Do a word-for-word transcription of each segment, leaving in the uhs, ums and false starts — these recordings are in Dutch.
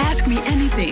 Ask Me Anything.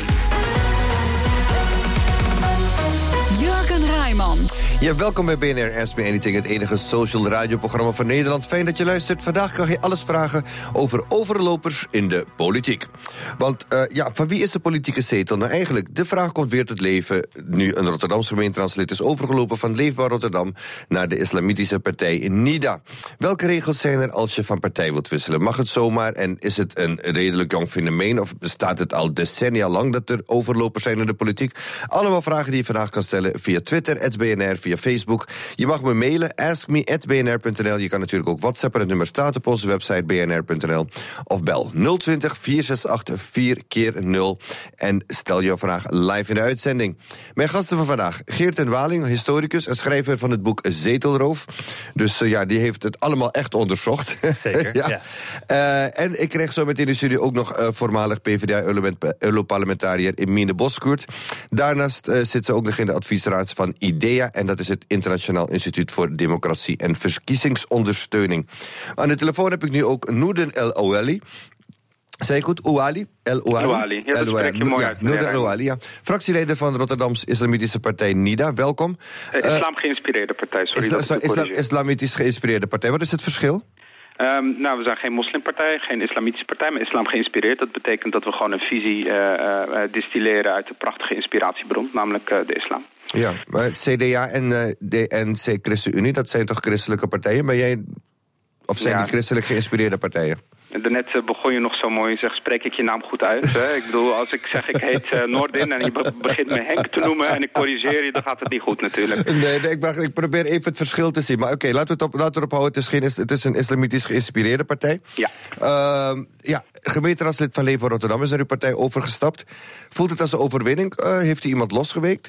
Jurgen Rijman. Ja, welkom bij B N R Ask Me Anything, het enige social radioprogramma van Nederland. Fijn dat je luistert. Vandaag kan je alles vragen over overlopers in de politiek. Want uh, ja, van wie is de politieke zetel? Nou eigenlijk, de vraag komt weer tot leven nu een Rotterdamse gemeenteraadslid is overgelopen van Leefbaar Rotterdam naar de islamitische partij NIDA. Welke regels zijn er als je van partij wilt wisselen? Mag het zomaar en is het een redelijk jong fenomeen of bestaat het al decennia lang dat er overlopers zijn in de politiek? Allemaal vragen die je vandaag kan stellen via Twitter, at B N R, via Facebook. Je mag me mailen, ask me at b n r punt n l. Je kan natuurlijk ook WhatsAppen, het nummer staat op onze website b n r punt n l. Of bel nul twintig, vier zes acht, vier keer nul en stel jouw vraag live in de uitzending. Mijn gasten van vandaag, Geert ten Waling, historicus en schrijver van het boek Zetelroof. Dus uh, ja, die heeft het allemaal echt onderzocht. Zeker, ja. ja. Uh, en ik kreeg zo meteen in de studio ook nog uh, voormalig P v d A-Europarlementariër Emine Boskoert. Daarnaast uh, zit ze ook nog in de adviesraad van IDEA en dat is het Internationaal Instituut voor Democratie en Verkiezingsondersteuning. Aan de telefoon heb ik nu ook Nouden El Ouali. Zei ik goed? Ouali? El Ouali? Ouali, ja, dat spreek je mooi uit. Nouden El Ouali, ja. Fractieleider van Rotterdams Islamitische Partij NIDA, welkom. Uh, islam geïnspireerde partij, sorry. Isla, dat isla, islamitisch geïnspireerde partij, wat is het verschil? Um, nou, we zijn geen moslimpartij, geen islamitische partij, maar islam geïnspireerd. Dat betekent dat we gewoon een visie uh, uh, distilleren uit de prachtige inspiratiebron, namelijk uh, de islam. Ja, maar C D A en uh, de N C ChristenUnie, dat zijn toch christelijke partijen? Ben jij, of zijn ja. die christelijk geïnspireerde partijen? Daarnet begon je nog zo mooi, zeg, spreek ik je naam goed uit. Hè? Ik bedoel, als ik zeg ik heet uh, Noordin en je be- begint me Henk te noemen en ik corrigeer je, dan gaat het niet goed natuurlijk. Nee, nee ik, mag, ik probeer even het verschil te zien. Maar oké, okay, laten we het op, laten we erop houden. Het is, geen, het is een islamitisch geïnspireerde partij. Ja. Uh, ja, gemeenteraadslid van Leefbaar Rotterdam is naar uw partij overgestapt. Voelt het als een overwinning? Uh, heeft u iemand losgeweekt?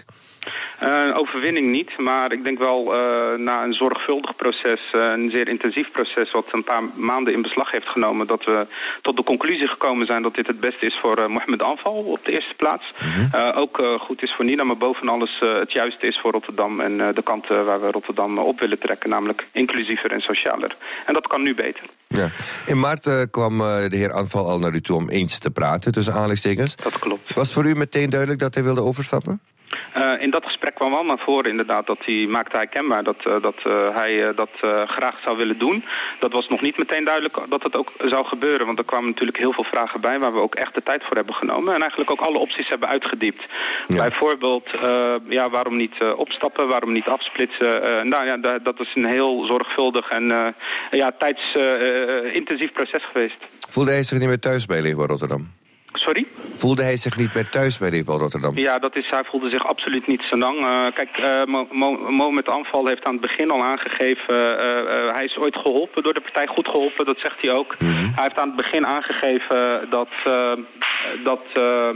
Uh, overwinning niet, maar ik denk wel uh, na een zorgvuldig proces, uh, een zeer intensief proces wat een paar maanden in beslag heeft genomen, dat we tot de conclusie gekomen zijn dat dit het beste is voor uh, Mohammed Anfal op de eerste plaats. Mm-hmm. Uh, ook uh, goed is voor NIDA, maar boven alles uh, het juiste is voor Rotterdam en uh, de kant uh, waar we Rotterdam op willen trekken, namelijk inclusiever en socialer. En dat kan nu beter. Ja. In maart uh, kwam uh, de heer Anfal al naar u toe om eens te praten, tussen aanhalingstekens. Dat klopt. Was voor u meteen duidelijk dat hij wilde overstappen? Uh, in dat gesprek kwam wel naar voren inderdaad dat hij, maakte hij kenbaar dat, uh, dat uh, hij uh, dat uh, graag zou willen doen. Dat was nog niet meteen duidelijk dat het ook zou gebeuren, want er kwamen natuurlijk heel veel vragen bij waar we ook echt de tijd voor hebben genomen en eigenlijk ook alle opties hebben uitgediept. Ja. Bijvoorbeeld, uh, ja, waarom niet uh, opstappen, waarom niet afsplitsen. Uh, nou ja, d- dat is een heel zorgvuldig en uh, ja, tijdsintensief uh, uh, proces geweest. Voelde hij zich niet meer thuis bij Leefbaar Rotterdam? Sorry? Voelde hij zich niet meer thuis bij Leefbaar Rotterdam? Ja, dat is, hij voelde zich absoluut niet zo lang. Uh, kijk, uh, Mo- Mo- Mohammed Anfal heeft aan het begin al aangegeven, uh, uh, hij is ooit geholpen door de partij, goed geholpen, dat zegt hij ook. Mm-hmm. Hij heeft aan het begin aangegeven dat... Uh, dat uh,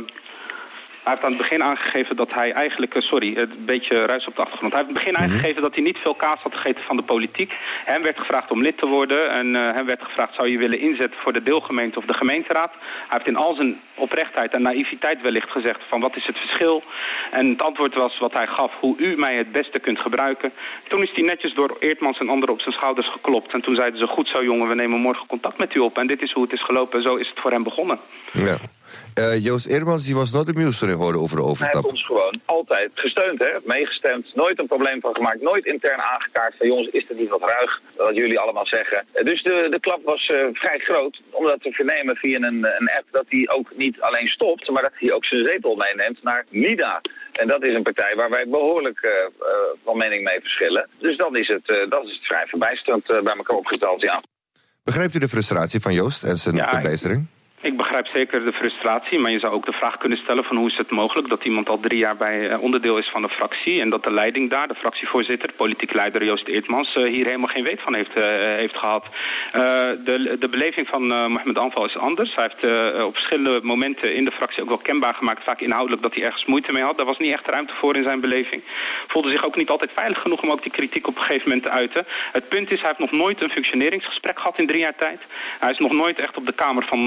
Hij heeft aan het begin aangegeven dat hij eigenlijk... Sorry, een beetje ruis op de achtergrond. Hij heeft aan het begin mm-hmm. aangegeven dat hij niet veel kaas had gegeten van de politiek. Hem werd gevraagd om lid te worden. En uh, hem werd gevraagd, zou je willen inzetten voor de deelgemeente of de gemeenteraad? Hij heeft in al zijn oprechtheid en naïviteit wellicht gezegd van wat is het verschil? En het antwoord was wat hij gaf, hoe u mij het beste kunt gebruiken. Toen is hij netjes door Eertmans en anderen op zijn schouders geklopt. En toen zeiden ze, goed zo jongen, we nemen morgen contact met u op. En dit is hoe het is gelopen. En zo is het voor hem begonnen. Ja. Uh, Joost Eertmans, die was nooit amused toen hij hoorde over de overstap. Hij heeft ons gewoon altijd gesteund, hè? Meegestemd, nooit een probleem van gemaakt, nooit intern aangekaart van jongens, is er niet wat ruig, wat jullie allemaal zeggen. Dus de, de klap was uh, vrij groot, om dat te vernemen via een, een app dat hij ook niet alleen stopt, maar dat hij ook zijn zetel meeneemt naar NIDA. En dat is een partij waar wij behoorlijk uh, uh, van mening mee verschillen. Dus dan is het, uh, dat is het vrij verbijsterend uh, bij elkaar opgesteld, ja. Begrijpt u de frustratie van Joost en zijn ja, verbijstering? Ik begrijp zeker de frustratie, maar je zou ook de vraag kunnen stellen van hoe is het mogelijk dat iemand al drie jaar bij uh, onderdeel is van de fractie en dat de leiding daar, de fractievoorzitter, politiek leider Joost Eertmans, uh, hier helemaal geen weet van heeft, uh, heeft gehad. Uh, de, de beleving van uh, Mohammed Anfal is anders. Hij heeft uh, op verschillende momenten in de fractie ook wel kenbaar gemaakt, vaak inhoudelijk, dat hij ergens moeite mee had. Daar was niet echt ruimte voor in zijn beleving. Voelde zich ook niet altijd veilig genoeg om ook die kritiek op een gegeven moment te uiten. Het punt is, hij heeft nog nooit een functioneringsgesprek gehad in drie jaar tijd. Hij is nog nooit echt op de kamer van uh, Joost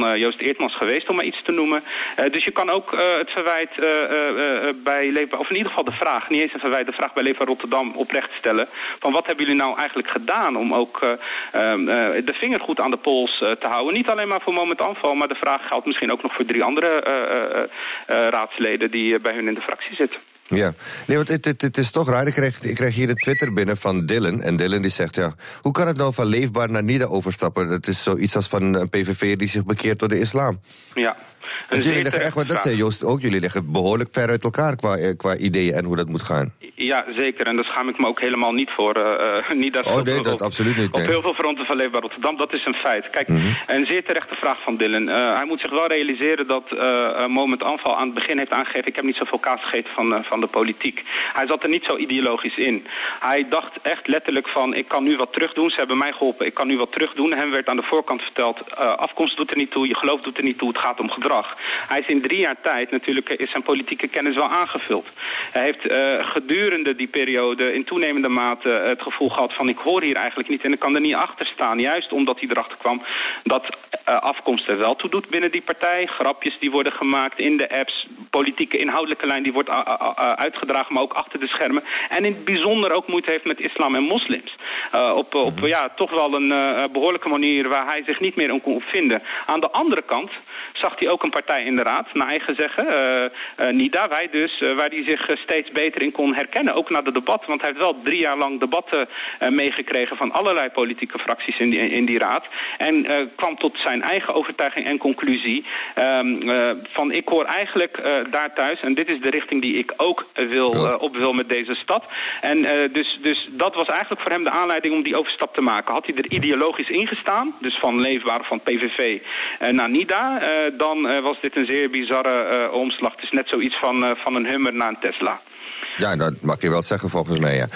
Eertmans geweest, om maar iets te noemen. Uh, dus je kan ook uh, het verwijt uh, uh, bij Leefbaar, of in ieder geval de vraag, niet eens een verwijt, de vraag bij Leefbaar Rotterdam oprecht stellen. Van wat hebben jullie nou eigenlijk gedaan om ook uh, uh, de vinger goed aan de pols uh, te houden? Niet alleen maar voor Moment Aanval, maar de vraag geldt misschien ook nog voor drie andere uh, uh, uh, raadsleden die uh, bij hun in de fractie zitten. Ja, nee, want het, het, het is toch raar. Ik krijg, ik krijg hier een Twitter binnen van Dylan. En Dylan die zegt, ja, hoe kan het nou van Leefbaar naar NIDA overstappen? Dat is zoiets als van een P V V die zich bekeert door de islam. Ja. Want jullie liggen echt, want dat zei Joost ook, jullie liggen behoorlijk ver uit elkaar qua, qua ideeën en hoe dat moet gaan. Ja, zeker. En daar schaam ik me ook helemaal niet voor. Uh, niet dat oh nee, op, dat op, absoluut niet. Op nee. heel veel fronten van Leefbaar Rotterdam, dat is een feit. Kijk, mm-hmm. een zeer terechte vraag van Dylan. Uh, hij moet zich wel realiseren dat uh, Moment Aanval aan het begin heeft aangegeven, ik heb niet zoveel kaas gegeten van, uh, van de politiek. Hij zat er niet zo ideologisch in. Hij dacht echt letterlijk van, ik kan nu wat terugdoen. Ze hebben mij geholpen, ik kan nu wat terugdoen. Hem werd aan de voorkant verteld, uh, afkomst doet er niet toe, je geloof doet er niet toe, het gaat om gedrag. Hij is in drie jaar tijd, natuurlijk is zijn politieke kennis wel aangevuld. Hij heeft uh, gedurende die periode in toenemende mate uh, het gevoel gehad van, ik hoor hier eigenlijk niet en ik kan er niet achter staan. Juist omdat hij erachter kwam dat uh, afkomst er wel toe doet binnen die partij. Grapjes die worden gemaakt in de apps, politieke inhoudelijke lijn die wordt uh, uh, uh, uitgedragen, maar ook achter de schermen. En in het bijzonder ook moeite heeft met islam en moslims. Uh, op op ja, toch wel een uh, behoorlijke manier waar hij zich niet meer in kon vinden. Aan de andere kant zag hij ook een partij in de raad, naar eigen zeggen, uh, uh, NIDA, wij dus, uh, waar hij zich uh, steeds beter in kon herkennen, ook na de debatten, want hij heeft wel drie jaar lang debatten uh, meegekregen van allerlei politieke fracties in die, in die raad, en uh, kwam tot zijn eigen overtuiging en conclusie um, uh, van, ik hoor eigenlijk uh, daar thuis, en dit is de richting die ik ook uh, wil, uh, op wil met deze stad. En uh, dus, dus dat was eigenlijk voor hem de aanleiding om die overstap te maken. Had hij er ideologisch ingestaan, dus van Leefbaar, van P V V uh, naar NIDA, uh, dan uh, was dit een zeer bizarre uh, omslag. Het is net zoiets van, uh, van een Hummer naar een Tesla. Ja, dat mag je wel zeggen volgens mij, ja.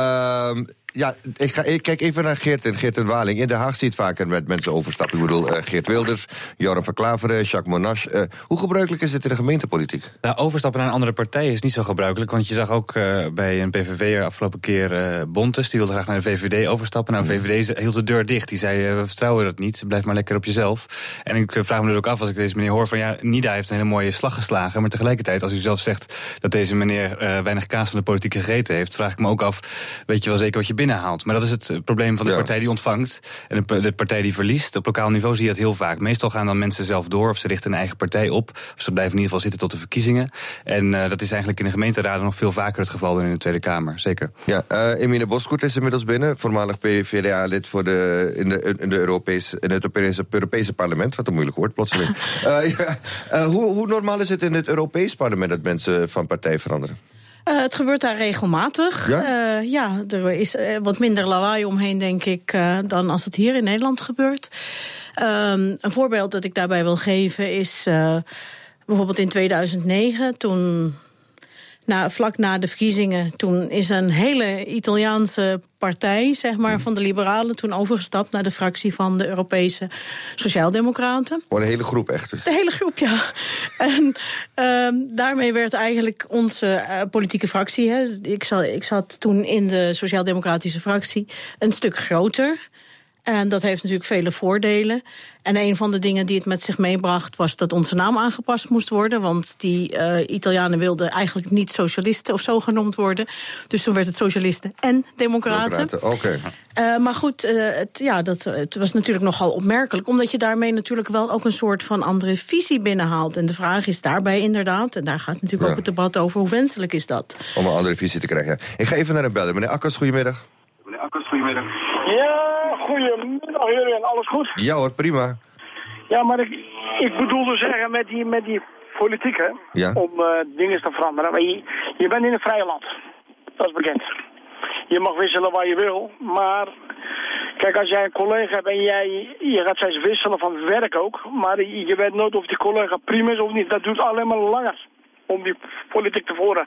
Uh, ja, ik, ga, ik kijk even naar Geert en Geert en Waling. In Den Haag ziet vaker met mensen overstappen. Ik bedoel, uh, Geert Wilders, Joram van Klaveren, Jacques Monash. Uh, hoe gebruikelijk is dit in de gemeentepolitiek? Nou, overstappen naar een andere partij is niet zo gebruikelijk. Want je zag ook uh, bij een P V V'er afgelopen keer uh, Bontes. Die wilde graag naar de V V D overstappen. Nou, de V V D hield de deur dicht. Die zei, uh, we vertrouwen dat niet. Blijf maar lekker op jezelf. En ik vraag me er ook af, als ik deze meneer hoor, van ja, NIDA heeft een hele mooie slag geslagen. Maar tegelijkertijd, als u zelf zegt dat deze meneer uh, weinig kaas van de politiek gegeten heeft, vraag ik me ook af, weet je wel zeker wat je binnenhaalt. Maar dat is het probleem van de ja. partij die ontvangt en de, de partij die verliest. Op lokaal niveau zie je dat heel vaak. Meestal gaan dan mensen zelf door of ze richten een eigen partij op. Of ze blijven in ieder geval zitten tot de verkiezingen. En uh, dat is eigenlijk in de gemeenteraden nog veel vaker het geval dan in de Tweede Kamer. Zeker. Ja, uh, Emine Boskoert is inmiddels binnen. Voormalig P V D A-lid voor de, in, de, in, de Europese, in het Europese, Europese parlement. Wat een moeilijk woord, plotseling. uh, ja, uh, hoe, hoe normaal is het in het Europees parlement dat mensen van partij veranderen? Uh, het gebeurt daar regelmatig. Ja, uh, ja er is uh, wat minder lawaai omheen, denk ik, uh, dan als het hier in Nederland gebeurt. Um, een voorbeeld dat ik daarbij wil geven is uh, bijvoorbeeld in tweeduizend negen, toen, na, vlak na de verkiezingen, toen is een hele Italiaanse partij, zeg maar, van de liberalen toen overgestapt naar de fractie van de Europese Sociaaldemocraten. Gewoon een hele groep echt. De hele groep, ja. En uh, daarmee werd eigenlijk onze uh, politieke fractie, hè, ik, zat, ik zat toen in de Sociaaldemocratische fractie, een stuk groter. En dat heeft natuurlijk vele voordelen. En een van de dingen die het met zich meebracht was dat onze naam aangepast moest worden. Want die uh, Italianen wilden eigenlijk niet socialisten of zo genoemd worden. Dus toen werd het socialisten en democraten. Oké. Okay. Uh, maar goed, uh, het, ja, dat, het was natuurlijk nogal opmerkelijk. Omdat je daarmee natuurlijk wel ook een soort van andere visie binnenhaalt. En de vraag is daarbij inderdaad, en daar gaat natuurlijk ja. ook het debat over, hoe wenselijk is dat? Om een andere visie te krijgen. Ik ga even naar een bellen. Meneer Akkers, goedemiddag. Meneer Akkers, goedemiddag. Ja, goedemiddag jullie, alles goed? Ja hoor, prima. Ja, maar ik, ik bedoel te zeggen met die, met die politiek, hè, ja. om uh, dingen te veranderen. Maar je, je bent in een vrije land, dat is bekend. Je mag wisselen waar je wil, maar kijk, als jij een collega hebt en jij, je gaat steeds wisselen van werk ook, maar je, je weet nooit of die collega prima is of niet. Dat doet alleen maar langer om die politiek te voeren.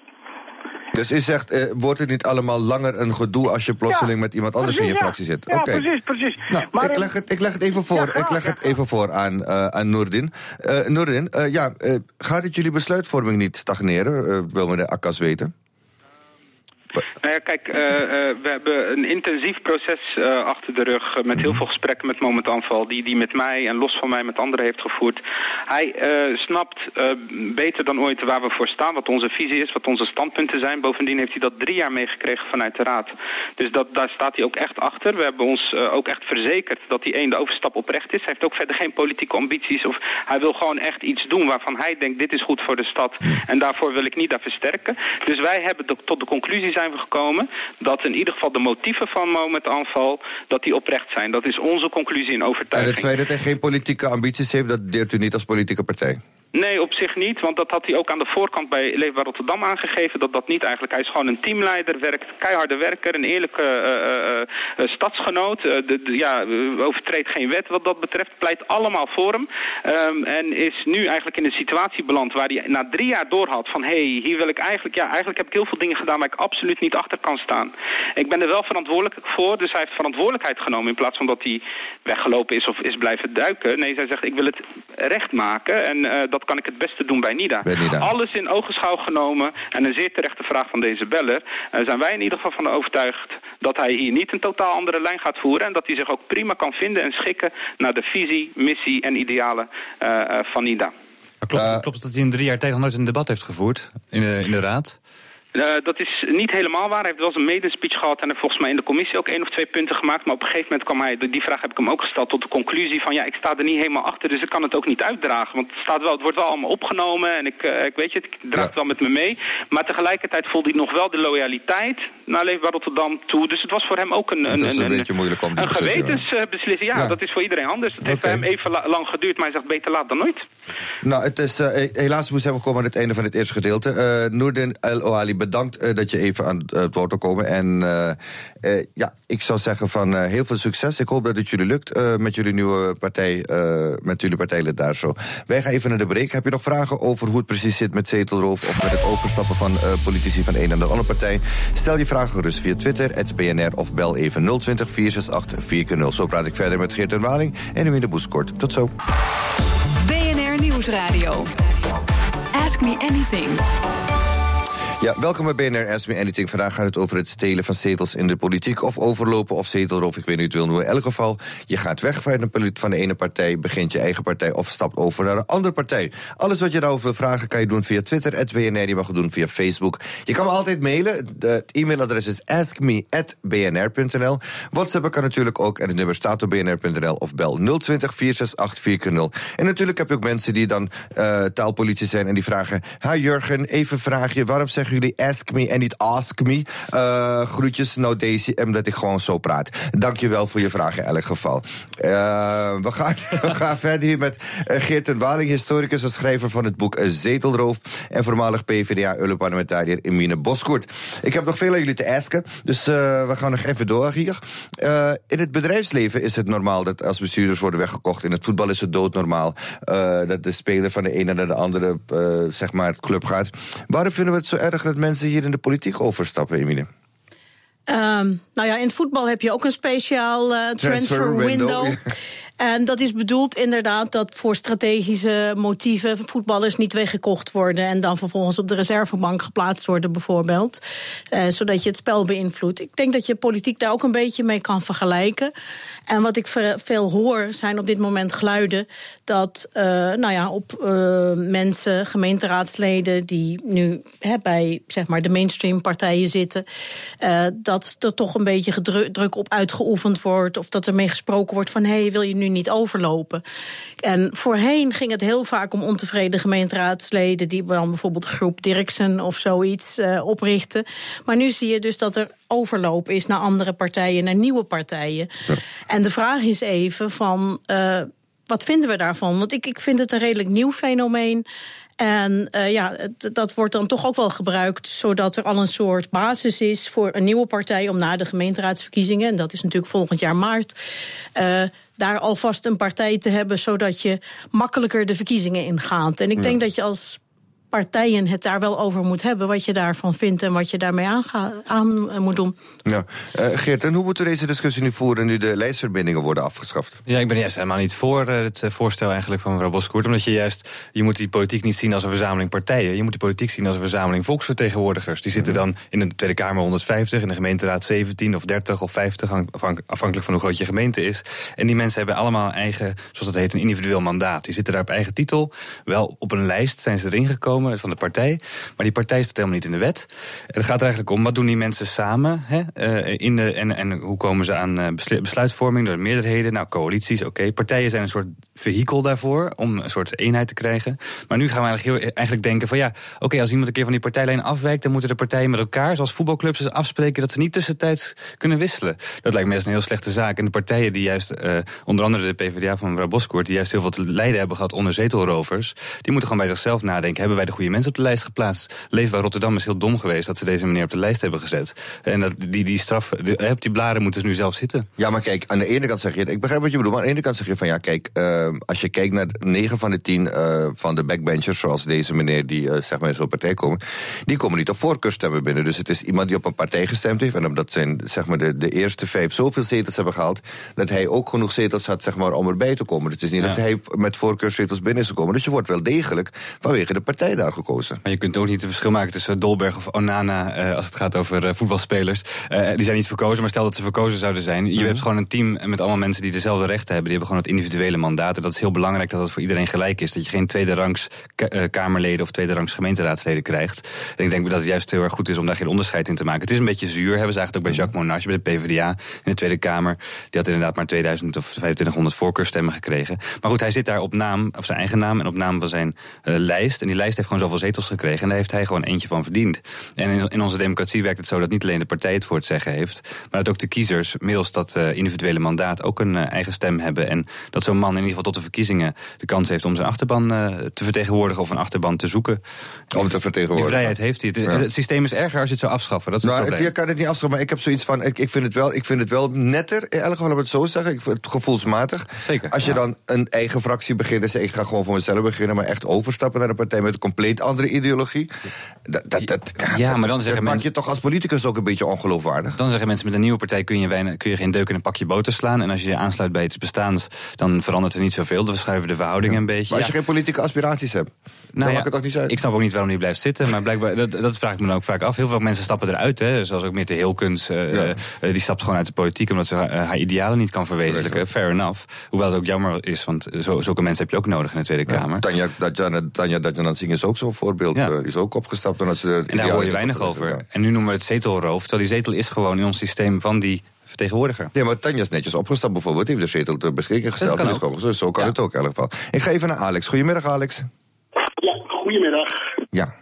Dus u zegt, eh, wordt het niet allemaal langer een gedoe als je plotseling ja, met iemand anders precies, in je ja. fractie zit? Ja, okay. precies, precies. Nou, maar ik, leg het, ik leg het even voor, ja, graag, ik leg het ja, even voor aan, uh, aan Noordin. Uh, Noordin, uh, ja, uh, gaat het jullie besluitvorming niet stagneren? Uh, wil meneer Akkas weten? Nou ja, kijk, uh, uh, we hebben een intensief proces uh, achter de rug... Uh, met heel veel gesprekken met Moment Aanval... die die met mij en los van mij met anderen heeft gevoerd. Hij uh, snapt uh, beter dan ooit waar we voor staan... wat onze visie is, wat onze standpunten zijn. Bovendien heeft hij dat drie jaar meegekregen vanuit de Raad. Dus dat, daar staat hij ook echt achter. We hebben ons uh, ook echt verzekerd dat hij één, de overstap oprecht is. Hij heeft ook verder geen politieke ambities. Of hij wil gewoon echt iets doen waarvan hij denkt... dit is goed voor de stad en daarvoor wil ik niet daar versterken. Dus wij hebben de, tot de conclusie zijn we gekomen... dat in ieder geval de motieven van Moment Aanval... dat die oprecht zijn. Dat is onze conclusie en overtuiging. En het feit dat hij geen politieke ambities heeft... dat deert u niet als politieke partij? Nee, op zich niet, want dat had hij ook aan de voorkant bij Leefbaar Rotterdam aangegeven, dat dat niet eigenlijk. Hij is gewoon een teamleider, werkt keiharde werker, een eerlijke uh, uh, stadsgenoot. Uh, de, de, ja, overtreedt geen wet wat dat betreft, pleit allemaal voor hem. Um, en is nu eigenlijk in een situatie beland waar hij na drie jaar doorhad van hé, hey, hier wil ik eigenlijk, ja, eigenlijk heb ik heel veel dingen gedaan waar ik absoluut niet achter kan staan. Ik ben er wel verantwoordelijk voor, dus hij heeft verantwoordelijkheid genomen in plaats van dat hij weggelopen is of is blijven duiken. Nee, zij zegt ik wil het recht maken en uh, dat kan ik het beste doen bij NIDA. bij NIDA. Alles in ogenschouw genomen en een zeer terechte vraag van deze beller. Uh, zijn wij in ieder geval van overtuigd dat hij hier niet een totaal andere lijn gaat voeren en dat hij zich ook prima kan vinden en schikken naar de visie, missie en idealen uh, uh, van NIDA. Maar klopt, uh, klopt dat hij in drie jaar tegen nooit een debat heeft gevoerd in de, in de Raad? Uh, dat is niet helemaal waar. Hij heeft wel eens een medespeech gehad en er volgens mij in de commissie ook één of twee punten gemaakt. Maar op een gegeven moment kwam hij, die vraag heb ik hem ook gesteld, tot de conclusie van ja, ik sta er niet helemaal achter, dus ik kan het ook niet uitdragen. Want het, staat wel, het wordt wel allemaal opgenomen en ik, uh, ik weet je, ik draag het wel met me mee. Maar tegelijkertijd voelde hij nog wel de loyaliteit naar Leefbaar Rotterdam toe. Dus het was voor hem ook een, een, een, een, een, moeilijk om een gewetensbeslissing. Ja, ja, dat is voor iedereen anders. Het heeft okay. bij hem even la, lang geduurd, maar hij zegt beter laat dan nooit. Nou, het is, uh, helaas moesten we komen aan het einde van het eerste gedeelte. Uh, Noordin El Ouali, bedankt uh, dat je even aan uh, het woord wil komen. En uh, uh, ja, ik zou zeggen van uh, heel veel succes. Ik hoop dat het jullie lukt uh, met jullie nieuwe partij, uh, met jullie partijlid daar zo. Wij gaan even naar de break. Heb je nog vragen over hoe het precies zit met zetelroof of met het overstappen van uh, politici van de een naar de andere partij? Stel je vragen gerust via Twitter, at B N R, of bel even nul twintig, vier zes acht, vier nul. Zo praat ik verder met Geert en Waling en nu in de Boeskort. Tot zo. B N R Nieuwsradio. Ask me anything. Ja, welkom bij B N R Ask Me Anything. Vandaag gaat het over het stelen van zetels in de politiek, of overlopen of zetelroof, ik weet niet hoe het wil noemen. In elk geval, je gaat weg van de ene partij, begint je eigen partij of stapt over naar een andere partij. Alles wat je daarover wil vragen kan je doen via Twitter, at B N R, je mag het doen via Facebook. Je kan me altijd mailen, het e-mailadres is askme at b n r punt n l. WhatsApp kan natuurlijk ook, en het nummer staat op b n r punt n l, of bel nul twintig, vier zes acht, vier nul. En natuurlijk heb je ook mensen die dan uh, taalpolitie zijn en die vragen, hi Jurgen, even vraag je, waarom zeggen jullie ask me en niet ask me? Uh, groetjes, nou Daisy, omdat ik gewoon zo praat. Dank je wel voor je vraag in elk geval. Uh, we, gaan, we gaan verder hier met uh, Geert en Waling, historicus en schrijver van het boek uh, Zetelroof en voormalig P v d A-Europarlementariër Emine Boskoert. Ik heb nog veel aan jullie te asken, dus uh, we gaan nog even door hier. Uh, in het bedrijfsleven is het normaal dat als bestuurders worden weggekocht. In het voetbal is het doodnormaal uh, dat de speler van de ene naar de andere uh, zeg maar club gaat. Waarom vinden we het zo erg dat mensen hier in de politiek overstappen, Emine? Um, nou ja, in het voetbal heb je ook een speciaal uh, transfer, transfer window. window. Ja. En dat is bedoeld inderdaad dat voor strategische motieven voetballers niet weggekocht worden en dan vervolgens op de reservebank geplaatst worden bijvoorbeeld. Uh, zodat je het spel beïnvloedt. Ik denk dat je politiek daar ook een beetje mee kan vergelijken. En wat ik veel hoor zijn op dit moment geluiden dat uh, nou ja, op uh, mensen, gemeenteraadsleden die nu he, bij zeg maar de mainstream partijen zitten, uh, dat er toch een beetje gedru- druk op uitgeoefend wordt of dat er mee gesproken wordt van hé, hey, wil je nu niet overlopen? En voorheen ging het heel vaak om ontevreden gemeenteraadsleden die dan bijvoorbeeld groep Dirksen of zoiets uh, oprichten. Maar nu zie je dus dat er overloop is naar andere partijen, naar nieuwe partijen. Ja. En de vraag is even van uh, wat vinden we daarvan? Want ik, ik vind het een redelijk nieuw fenomeen. En uh, ja, het, dat wordt dan toch ook wel gebruikt zodat er al een soort basis is voor een nieuwe partij om na de gemeenteraadsverkiezingen, en dat is natuurlijk volgend jaar maart, uh, daar alvast een partij te hebben zodat je makkelijker de verkiezingen ingaat. En ik ja. denk dat je als partijen het daar wel over moet hebben, wat je daarvan vindt en wat je daarmee aanga, aan uh, moet doen. Ja. Uh, Geert, en hoe moeten we deze discussie nu voeren nu de lijstverbindingen worden afgeschaft? Ja, ik ben juist helemaal niet voor uh, het voorstel eigenlijk van mevrouw Boskoert, omdat je juist, je moet die politiek niet zien als een verzameling partijen, je moet die politiek zien als een verzameling volksvertegenwoordigers. Die zitten dan in de Tweede Kamer honderdvijftig, in de gemeenteraad zeventien of dertig of vijftig, afhankelijk van hoe groot je gemeente is. En die mensen hebben allemaal eigen, zoals dat heet, een individueel mandaat. Die zitten daar op eigen titel, wel op een lijst zijn ze erin gekomen van de partij, maar die partij staat helemaal niet in de wet. En het gaat er eigenlijk om, wat doen die mensen samen, hè, uh, in de, en, en hoe komen ze aan uh, besluitvorming door de meerderheden? Nou, coalities, oké. Okay. Partijen zijn een soort vehikel daarvoor, om een soort eenheid te krijgen. Maar nu gaan we eigenlijk, heel, eigenlijk denken van ja, oké, okay, als iemand een keer van die partijlijn afwijkt, dan moeten de partijen met elkaar, zoals voetbalclubs, afspreken dat ze niet tussentijds kunnen wisselen. Dat lijkt me echt een heel slechte zaak. En de partijen die juist, uh, onder andere de PvdA van mevrouw Boskoert, die juist heel veel te lijden hebben gehad onder zetelrovers, die moeten gewoon bij zichzelf nadenken, hebben wij de goede mensen op de lijst geplaatst? Leefbaar Rotterdam is heel dom geweest dat ze deze meneer op de lijst hebben gezet. En dat, die, die straf, die, op die blaren moeten ze nu zelf zitten. Ja, maar kijk, aan de ene kant zeg je, ik begrijp wat je bedoelt, maar aan de ene kant zeg je van ja, kijk, uh, als je kijkt naar negen van de tien uh, van de backbenchers, zoals deze meneer die uh, zeg maar in zo'n partij komen, die komen niet op voorkeurstemmen binnen. Dus het is iemand die op een partij gestemd heeft en omdat zijn, zeg maar, de, de eerste vijf zoveel zetels hebben gehaald, dat hij ook genoeg zetels had, zeg maar, om erbij te komen. Dus het is niet ja. dat hij met voorkeurszetels binnen is gekomen. Dus je wordt wel degelijk vanwege de partij daar gekozen. Maar je kunt ook niet het verschil maken tussen Dolberg of Onana uh, als het gaat over uh, voetbalspelers. Uh, die zijn niet verkozen, maar stel dat ze verkozen zouden zijn. Je mm-hmm. hebt gewoon een team met allemaal mensen die dezelfde rechten hebben. Die hebben gewoon het individuele mandaat. En dat is heel belangrijk dat dat voor iedereen gelijk is. Dat je geen tweede rangs ka- uh, Kamerleden of tweede rangs gemeenteraadsleden krijgt. En ik denk dat het juist heel erg goed is om daar geen onderscheid in te maken. Het is een beetje zuur, hebben ze eigenlijk ook bij Jacques Monage, bij de PvdA in de Tweede Kamer. Die had inderdaad maar tweeduizend of vijfentwintighonderd voorkeurstemmen gekregen. Maar goed, hij zit daar op naam, op zijn eigen naam en op naam van zijn uh, lijst. En die lijst heeft gewoon zoveel zetels gekregen. En daar heeft hij gewoon eentje van verdiend. En in, in onze democratie werkt het zo dat niet alleen de partij het voor het zeggen heeft, maar dat ook de kiezers middels dat uh, individuele mandaat ook een uh, eigen stem hebben. En dat zo'n man in ieder geval tot de verkiezingen de kans heeft om zijn achterban uh, te vertegenwoordigen of een achterban te zoeken. Om te vertegenwoordigen. Die vrijheid heeft hij. Het, ja. het systeem is erger als je het zou afschaffen. Dat is nou, het probleem. Je kan het niet afschaffen, maar ik heb zoiets van, ik, ik, vind, het wel, ik vind het wel netter, in elk geval om het zo zeggen, ik vind het gevoelsmatig. Zeker. Als je ja. dan een eigen fractie begint en zegt, ik ga gewoon voor mezelf beginnen, maar echt overstappen naar een partij met een compleet andere ideologie. Dat, dat, dat, ja, dat, maar dan zeggen dat maak je toch als politicus ook een beetje ongeloofwaardig. Dan zeggen mensen, met een nieuwe partij kun je, weinig, kun je geen deuk in een pakje boter slaan. En als je je aansluit bij iets bestaans, dan verandert er niet zoveel. Dan verschuiven de verhoudingen ja. een beetje. Maar als je ja. geen politieke aspiraties hebt, nou dan ja, maakt het toch niet zo uit. Ik snap ook niet waarom die blijft zitten, maar blijkbaar, dat, dat vraag ik me dan ook vaak af. Heel veel mensen stappen eruit, hè, zoals ook Mette Hilkens. Uh, ja. uh, die stapt gewoon uit de politiek omdat ze uh, haar idealen niet kan verwezenlijken. Fair enough. Hoewel het ook jammer is, want zo, zulke mensen heb je ook nodig in de Tweede Kamer. Ja, Tanja, Tanja Dadjan-Ansing is ook zo'n voorbeeld. Ja. Uh, is ook opgestapt. Omdat ze en daar hoor je weinig over. Ja. En nu noemen we het zetelroof, terwijl die zetel is gewoon in ons systeem van die vertegenwoordiger. Nee, maar Tanja is netjes opgestapt bijvoorbeeld. Die heeft de zetel ter beschikking gesteld. Dat kan ook. Dus zo kan ja. het ook in elk geval. Ik ga even naar Alex. Goedemiddag, Alex. Ja, goedemiddag. Ja.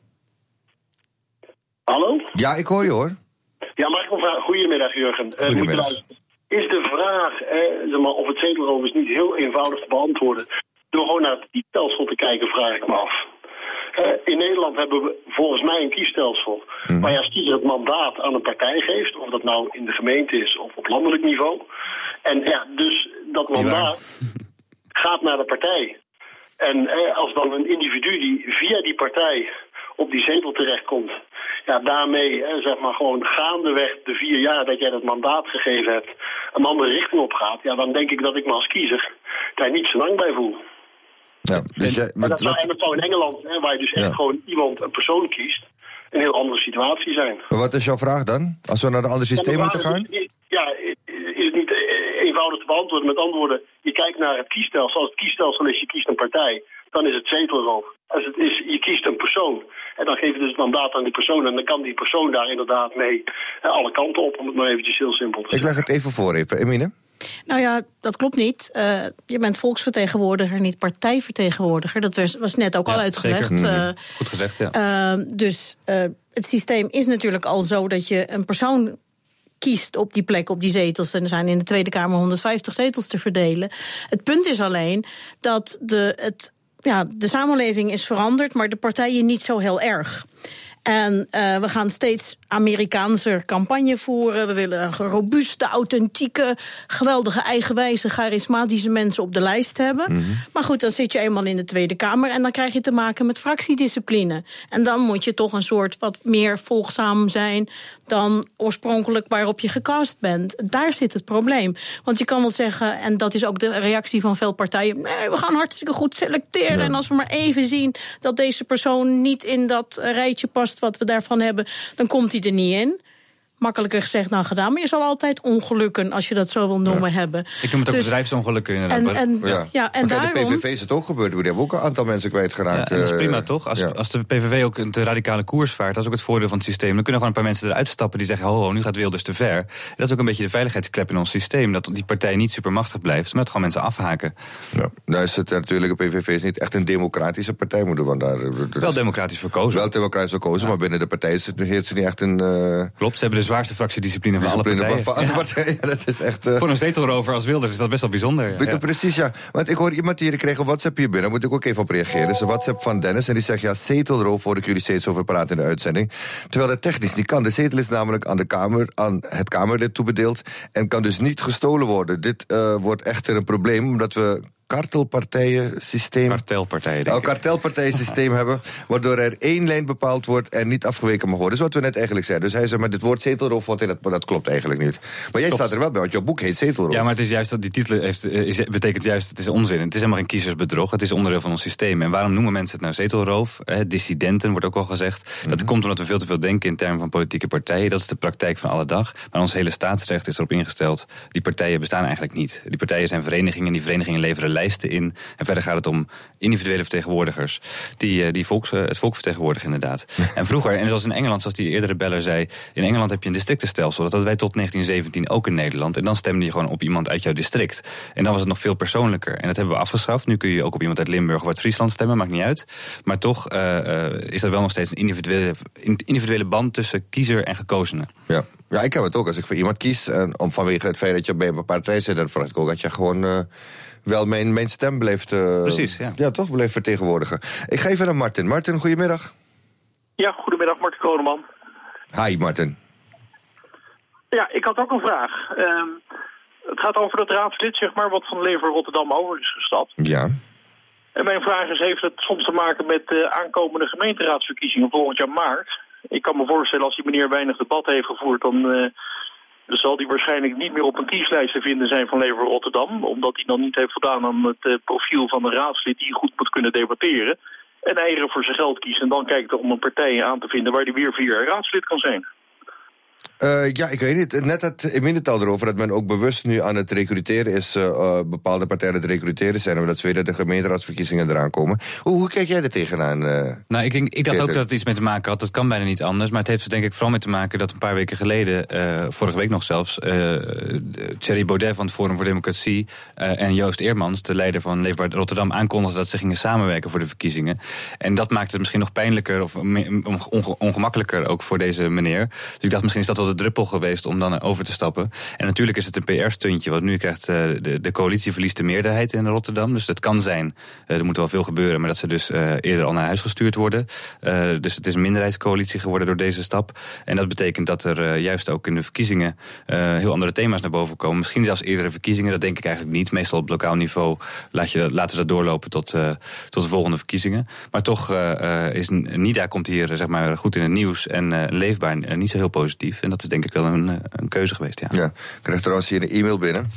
Hallo? Ja, ik hoor je hoor. Ja, mag ik een vraag? Goedemiddag, Jurgen. Goedemiddag. Uh, is de vraag eh, zeg maar, of het zetelroof is niet heel eenvoudig te beantwoorden. Door gewoon naar het kiesstelsel te kijken, vraag ik me af. Uh, in Nederland hebben we volgens mij een kiesstelsel mm. waar je als kiezer het mandaat aan een partij geeft. Of dat nou in de gemeente is of op landelijk niveau. En ja, dus dat mandaat gaat naar de partij. En eh, als dan een individu die via die partij op die zetel terechtkomt, ja, daarmee eh, zeg maar gewoon gaandeweg de vier jaar dat jij dat mandaat gegeven hebt een andere richting op gaat, ja, dan denk ik dat ik me als kiezer daar niet zo lang bij voel. Ja, dus jij, en dat zou eigenlijk in Engeland, hè, waar je dus echt ja. gewoon iemand, een persoon kiest, een heel andere situatie zijn. Maar wat is jouw vraag dan? Als we naar een ander systeem moeten gaan? Is, ja, is het niet eenvoudig te beantwoorden met antwoorden. Je kijkt naar het kiesstelsel. Als het kiesstelsel is, je kiest een partij, dan is het zetelroof. Als het is, je kiest een persoon. En dan geef je dus het mandaat aan die persoon. En dan kan die persoon daar inderdaad mee hè, alle kanten op, om het maar eventjes heel simpel te zeggen. Ik leg het even voor even. Emine? Nou ja, dat klopt niet. Uh, je bent volksvertegenwoordiger, niet partijvertegenwoordiger. Dat was, was net ook ja, al uitgelegd. Uh, Goed gezegd, ja. Uh, dus uh, het systeem is natuurlijk al zo dat je een persoon kiest op die plek, op die zetels. En er zijn in de Tweede Kamer honderdvijftig zetels te verdelen. Het punt is alleen dat de, het, ja, de samenleving is veranderd, maar de partijen niet zo heel erg. En uh, we gaan steeds Amerikaanse campagne voeren. We willen een robuuste, authentieke, geweldige, eigenwijze, charismatische mensen op de lijst hebben. Mm-hmm. Maar goed, dan zit je eenmaal in de Tweede Kamer en dan krijg je te maken met fractiediscipline. En dan moet je toch een soort wat meer volgzaam zijn dan oorspronkelijk waarop je gecast bent. Daar zit het probleem. Want je kan wel zeggen, en dat is ook de reactie van veel partijen, nee, we gaan hartstikke goed selecteren. Ja. En als we maar even zien dat deze persoon niet in dat rijtje past wat we daarvan hebben, dan komt hij er niet in. Makkelijker gezegd dan gedaan, maar je zal altijd ongelukken, als je dat zo wil noemen, ja. hebben. Ik noem het ook dus bedrijfsongelukken inderdaad. En, en, ja. Ja, en maar daarom, de P V V is het ook gebeurd, die hebben ook een aantal mensen kwijtgeraakt. Ja, en dat is prima toch? Als, ja. als de P V V ook een te radicale koers vaart, dat is ook het voordeel van het systeem, dan kunnen gewoon een paar mensen eruit stappen die zeggen, ho, ho, nu gaat Wilders te ver. En dat is ook een beetje de veiligheidsklep in ons systeem, dat die partij niet supermachtig blijft, maar dat gewoon mensen afhaken. Ja. Nou is het natuurlijk, de P V V is niet echt een democratische partij, moeten we daar. Dus wel democratisch verkozen. Wel democratisch verkozen, ja. maar binnen de partij is het, heeft ze niet echt een. Uh... Klopt, ze hebben de zwaarste fractiediscipline van alle partijen. Van alle ja. partijen. Dat is echt, uh... Voor een zetelrover als Wilders is dat best wel bijzonder. Ja. Precies, ja. Want ik hoor iemand hier, ik kreeg een WhatsApp hier binnen, daar moet ik ook even op reageren. Dat is een WhatsApp van Dennis en die zegt, ja, zetelroof hoor ik jullie steeds over praten in de uitzending. Terwijl dat technisch niet kan. De zetel is namelijk aan de Kamer, aan het Kamerlid toebedeeld en kan dus niet gestolen worden. Dit uh, wordt echter een probleem, omdat we kartelpartijen-systeem... Kartelpartijen, denk oh, kartelpartijen-systeem hebben, waardoor er één lijn bepaald wordt en niet afgeweken mag worden. Dat is wat we net eigenlijk zeiden. Dus hij zei, maar dit woord zetelroof, wat dat, dat klopt eigenlijk niet. Maar jij klopt. Staat er wel bij, want jouw boek heet Zetelroof. Ja, maar het is juist dat die titel heeft, is, betekent juist, het is onzin. Het is helemaal geen kiezersbedrog, het is onderdeel van ons systeem. En waarom noemen mensen het nou zetelroof? Eh, dissidenten wordt ook al gezegd. Mm-hmm. Dat komt omdat we veel te veel denken in termen van politieke partijen. Dat is de praktijk van alle dag. Maar ons hele staatsrecht is erop ingesteld, die partijen bestaan eigenlijk niet. Die partijen zijn verenigingen, die verenigingen leveren lijsten in. En verder gaat het om individuele vertegenwoordigers die, die volks, het volk vertegenwoordigen inderdaad. En vroeger, en zoals in Engeland, zoals die eerdere beller zei, in Engeland heb je een districtenstelsel. Dat hadden wij tot negentien zeventien ook in Nederland. En dan stemde je gewoon op iemand uit jouw district. En dan was het nog veel persoonlijker. En dat hebben we afgeschaft. Nu kun je ook op iemand uit Limburg of uit Friesland stemmen, maakt niet uit. Maar toch uh, uh, is er wel nog steeds een individuele, individuele band tussen kiezer en gekozene. Ja. Ja, ik heb het ook. Als ik voor iemand kies, en om vanwege het feit dat je bij een partij zit, dan vraag ik ook dat je gewoon uh, wel mijn, mijn stem blijft, uh, Precies, ja. Ja, toch blijft vertegenwoordigen. Ik ga even naar Martin. Martin, goedemiddag. Ja, goedemiddag, Martin Koneman. Hi, Martin. Ja, ik had ook een vraag. Um, het gaat over dat raadslid, zeg maar, wat van Leefbaar Rotterdam over is gestapt. Ja. En mijn vraag is, heeft het soms te maken met de aankomende gemeenteraadsverkiezingen volgend jaar maart? Ik kan me voorstellen, als die meneer weinig debat heeft gevoerd, dan, uh, dan zal hij waarschijnlijk niet meer op een kieslijst te vinden zijn van Leefbaar Rotterdam, omdat hij dan niet heeft voldaan aan het uh, profiel van een raadslid die goed moet kunnen debatteren. En eieren voor zijn geld kiezen en dan kijkt er om een partij aan te vinden waar hij weer vier jaar raadslid kan zijn. Uh, ja, ik weet niet. Net had in Mindertaal erover dat men ook bewust nu aan het recruteren is, uh, uh, bepaalde partijen aan het recruteren zijn, omdat ze weten dat de gemeenteraadsverkiezingen eraan komen. Hoe, hoe kijk jij er tegenaan? Uh, nou, ik, denk, ik dacht ook dat het iets mee te maken had. Dat kan bijna niet anders. Maar het heeft er denk ik vooral mee te maken dat een paar weken geleden, uh, vorige week nog zelfs, uh, Thierry Baudet van het Forum voor Democratie uh, en Joost Eermans, de leider van Leefbaar Rotterdam, aankondigden dat ze gingen samenwerken voor de verkiezingen. En dat maakte het misschien nog pijnlijker of onge- ongemakkelijker ook voor deze meneer. Dus ik dacht, misschien is dat wel de druppel geweest om dan over te stappen. En natuurlijk is het een P R-stuntje, want nu krijgt uh, de, de coalitie verliest de meerderheid in Rotterdam. Dus het kan zijn, uh, er moet wel veel gebeuren, maar dat ze dus uh, eerder al naar huis gestuurd worden. Uh, dus het is een minderheidscoalitie geworden door deze stap. En dat betekent dat er uh, juist ook in de verkiezingen uh, heel andere thema's naar boven komen. Misschien zelfs eerdere verkiezingen, dat denk ik eigenlijk niet. Meestal op lokaal niveau laat je, laten we dat doorlopen tot, uh, tot de volgende verkiezingen. Maar toch uh, uh, is NIDA komt hier zeg maar goed in het nieuws en uh, leefbaar uh, niet zo heel positief. En dat is denk ik wel een, een keuze geweest, ja. Ja, ik krijg trouwens hier een e-mail binnen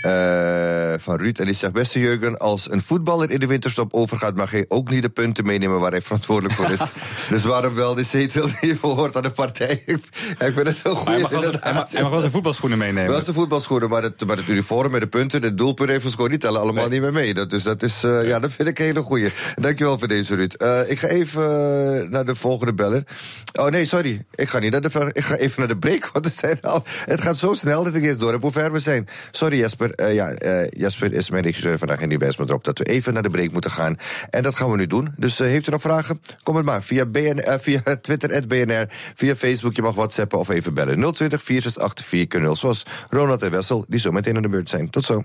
uh, van Ruud. En die zegt, beste Jurgen, als een voetballer in de winterstop overgaat, mag hij ook niet de punten meenemen waar hij verantwoordelijk voor is. Dus waarom wel de zetel die behoort aan de partij? Ik vind het wel goed. Hij mag, het, hij, mag, hij mag wel zijn voetbalschoenen meenemen. Wel zijn voetbalschoenen, maar het, maar het uniform met de punten, de doelpunten gewoon niet tellen allemaal nee. niet meer mee. Dat, dus dat is, uh, ja, dat vind ik een hele goeie. Dankjewel voor deze, Ruud. Uh, ik ga even uh, naar de volgende beller. Oh nee, sorry. Ik ga niet naar de, ik ga even naar de break, want het, zijn al, het gaat zo snel dat ik eens door heb hoe ver we zijn. Sorry Jesper. Uh, ja, uh, Jesper is mijn regisseur vandaag en die wijst me erop dat we even naar de break moeten gaan. En dat gaan we nu doen. Dus uh, heeft u nog vragen? Kom het maar. Via, B N, uh, via Twitter, at B N R, via Facebook, je mag whatsappen of even bellen. nul twintig, vier zes acht vier nul. Zoals Ronald en Wessel, die zo meteen aan de beurt zijn. Tot zo.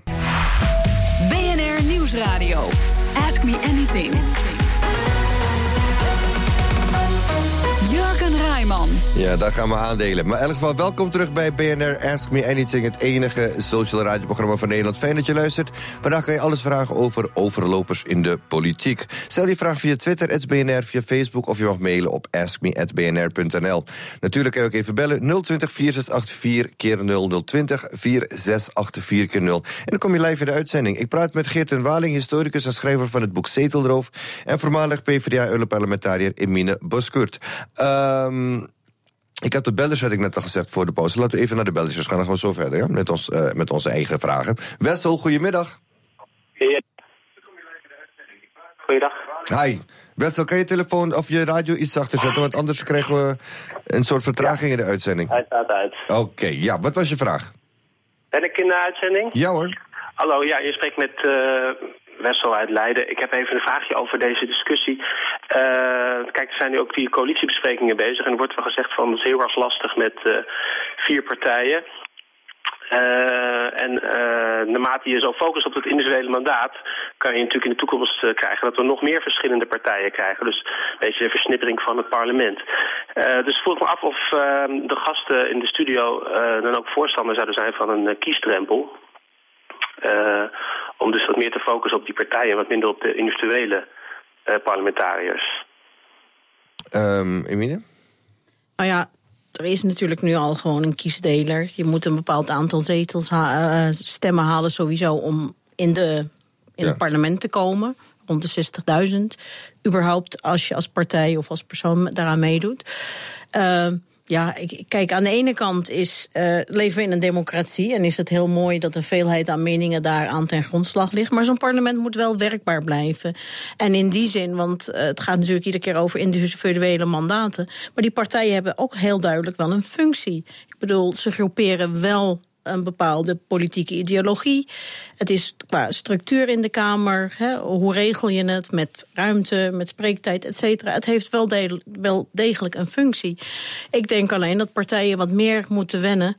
B N R Nieuwsradio. Ask me anything. Jurgen Rijman. Ja, daar gaan we aandelen. Maar in elk geval, welkom terug bij B N R Ask Me Anything, het enige social radioprogramma van Nederland. Fijn dat je luistert. Vandaag kan je alles vragen over overlopers in de politiek. Stel je vraag via Twitter, at B N R, via Facebook, of je mag mailen op ask me at b n r punt n l. Natuurlijk kan je ook even bellen, nul twintig, vier zes acht vier keer nul, nul twintig, vier zes acht vier keer nul. En dan kom je live in de uitzending. Ik praat met Geert ten Waling, historicus en schrijver van het boek Zetelroof, en voormalig PvdA-Europarlementariër Emine Boskurt. Um, Ik heb de bellers, had ik net al gezegd, voor de pauze. Laten we even naar de bellers gaan. Dan gaan we zo verder, ja? met, ons, uh, met onze eigen vragen. Wessel, goedemiddag. Ja. Goeiedag. Hi. Wessel, kan je telefoon of je radio iets zachter zetten? Want anders krijgen we een soort vertraging in de uitzending. Hij staat uit. Oké, okay, ja. Wat was je vraag? Ben ik in de uitzending? Ja hoor. Hallo, ja, je spreekt met uh, Wessel uit Leiden. Ik heb even een vraagje over deze discussie. Uh, kijk, er zijn nu ook die coalitiebesprekingen bezig. En er wordt wel gezegd van het is heel erg lastig met uh, vier partijen. Uh, en uh, naarmate je zo focust op het individuele mandaat, kan je natuurlijk in de toekomst uh, krijgen dat we nog meer verschillende partijen krijgen. Dus een beetje de versnippering van het parlement. Uh, dus vroeg me af of uh, de gasten in de studio uh, dan ook voorstander zouden zijn van een uh, kiesdrempel. Uh, om dus wat meer te focussen op die partijen en wat minder op de individuele uh, parlementariërs. Um, Emine? Nou ja, er is natuurlijk nu al gewoon een kiesdeler. Je moet een bepaald aantal zetels ha- uh, stemmen halen sowieso om in, de, in ja. het parlement te komen. Rond de zestigduizend. Überhaupt als je als partij of als persoon daaraan meedoet. Uh, Ja, ik, kijk, aan de ene kant is, uh, leven we in een democratie en is het heel mooi dat een veelheid aan meningen daaraan ten grondslag ligt. Maar zo'n parlement moet wel werkbaar blijven. En in die zin, want uh, het gaat natuurlijk iedere keer over individuele mandaten. Maar die partijen hebben ook heel duidelijk wel een functie. Ik bedoel, ze groeperen wel een bepaalde politieke ideologie. Het is qua structuur in de Kamer. Hè, hoe regel je het met ruimte, met spreektijd, et cetera. Het heeft wel, de, wel degelijk een functie. Ik denk alleen dat partijen wat meer moeten wennen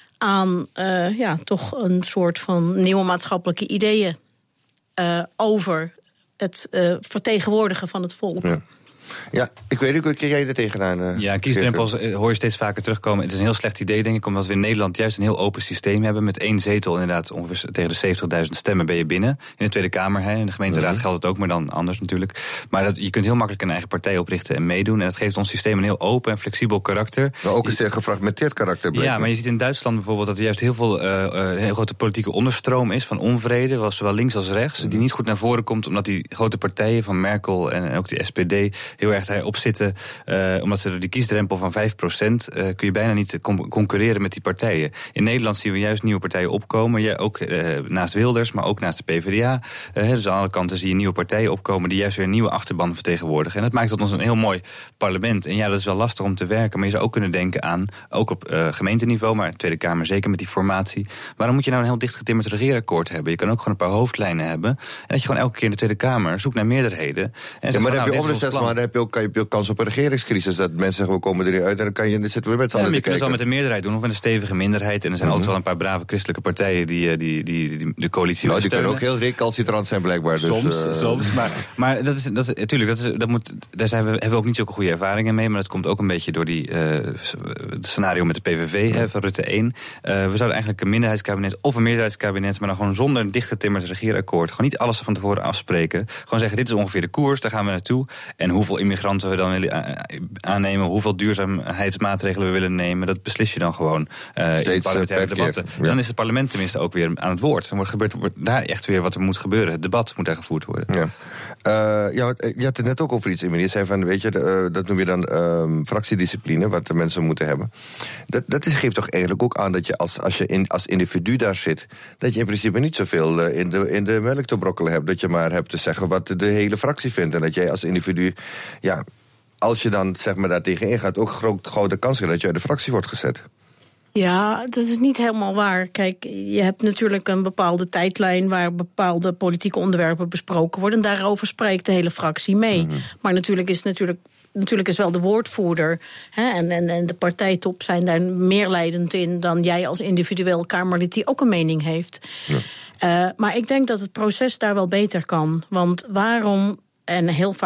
aan uh, ja, toch een soort van nieuwe maatschappelijke ideeën uh, over het uh, vertegenwoordigen van het volk. Ja. Ja, ik weet ook, hoe keer jij er tegenaan? Uh, ja, kiesdrempels hoor je steeds vaker terugkomen. Het is een heel slecht idee, denk ik, omdat we in Nederland juist een heel open systeem hebben. Met één zetel, inderdaad, ongeveer tegen de zeventigduizend stemmen ben je binnen. In de Tweede Kamer, hè, in de gemeenteraad mm-hmm. geldt het ook, maar dan anders natuurlijk. Maar dat, je kunt heel makkelijk een eigen partij oprichten en meedoen. En dat geeft ons systeem een heel open en flexibel karakter. Maar ook een zeer gefragmenteerd karakter. Blijkt. Ja, maar je ziet in Duitsland bijvoorbeeld dat er juist heel veel uh, uh, heel grote politieke onderstroom is van onvrede, zowel links als rechts, mm-hmm. die niet goed naar voren komt, omdat die grote partijen van Merkel en ook die S P D heel erg daarop zitten. Uh, omdat ze die kiesdrempel van vijf procent uh, kun je bijna niet com- concurreren met die partijen. In Nederland zien we juist nieuwe partijen opkomen. Ja, ook uh, naast Wilders, maar ook naast de PvdA. Uh, dus aan alle kanten zie je nieuwe partijen opkomen die juist weer een nieuwe achterban vertegenwoordigen. En dat maakt tot ons een heel mooi parlement. En ja, dat is wel lastig om te werken, maar je zou ook kunnen denken aan, ook op uh, gemeenteniveau, maar de Tweede Kamer zeker met die formatie. Waarom moet je nou een heel dichtgetimmerd regeerakkoord hebben? Je kan ook gewoon een paar hoofdlijnen hebben. En dat je gewoon elke keer in de Tweede Kamer zoekt naar meerderheden. En ja, maar dan van, heb je overigens, maar dan heb je ook, kan je ook kans op een regeringscrisis. Dat mensen zeggen, we komen er niet uit en dan, kan je, dan zitten we met z'n allen ja, te kijken. Je kunt het wel met een meerderheid doen of met een stevige minderheid. En er zijn mm-hmm. altijd wel een paar brave christelijke partijen die, die, die, die, die de coalitie nou, willen die steunen. kunnen ook heel recalcitrant zijn blijkbaar. Soms, dus, uh... soms. Maar, maar dat is, dat is, natuurlijk, dat is, dat moet, daar zijn we, hebben we ook niet zulke goede ervaringen mee. Maar dat komt ook een beetje door die uh, scenario met de P V V, ja. hè, van Rutte één. Uh, we zouden eigenlijk een minderheidskabinet of een meerderheidskabinet, maar dan gewoon zonder een dichtgetimmerd regeerakkoord. Gewoon niet alles van tevoren afspreken. Gewoon zeggen, dit is ongeveer de koers, daar gaan we naartoe. En hoeveel immigranten we dan willen aannemen, hoeveel duurzaamheidsmaatregelen we willen nemen, dat beslis je dan gewoon uh, in parlementaire debatten. Ja. Dan is het parlement tenminste ook weer aan het woord. Dan wordt, gebeurt, wordt daar echt weer wat er moet gebeuren. Het debat moet daar gevoerd worden. Ja. Uh, ja, je had het net ook over iets, Emine. Je zei van, weet je, uh, dat noem je dan uh, fractiediscipline, wat de mensen moeten hebben. Dat, dat is, geeft toch eigenlijk ook aan dat je als, als je in, als individu daar zit, dat je in principe niet zoveel uh, in, de, in de melk te brokkelen hebt. Dat je maar hebt te zeggen wat de hele fractie vindt. En dat jij als individu, ja, als je dan zeg maar daar tegenin gaat, ook groot, grote kans hebt dat je uit de fractie wordt gezet. Ja, dat is niet helemaal waar. Kijk, je hebt natuurlijk een bepaalde tijdlijn waar bepaalde politieke onderwerpen besproken worden. En daarover spreekt de hele fractie mee. Mm-hmm. Maar natuurlijk is, natuurlijk, natuurlijk is wel de woordvoerder, hè, en, en, en de partijtop zijn daar meer leidend in dan jij als individueel Kamerlid die ook een mening heeft. Ja. Uh, maar ik denk dat het proces daar wel beter kan. Want waarom, en heel vaak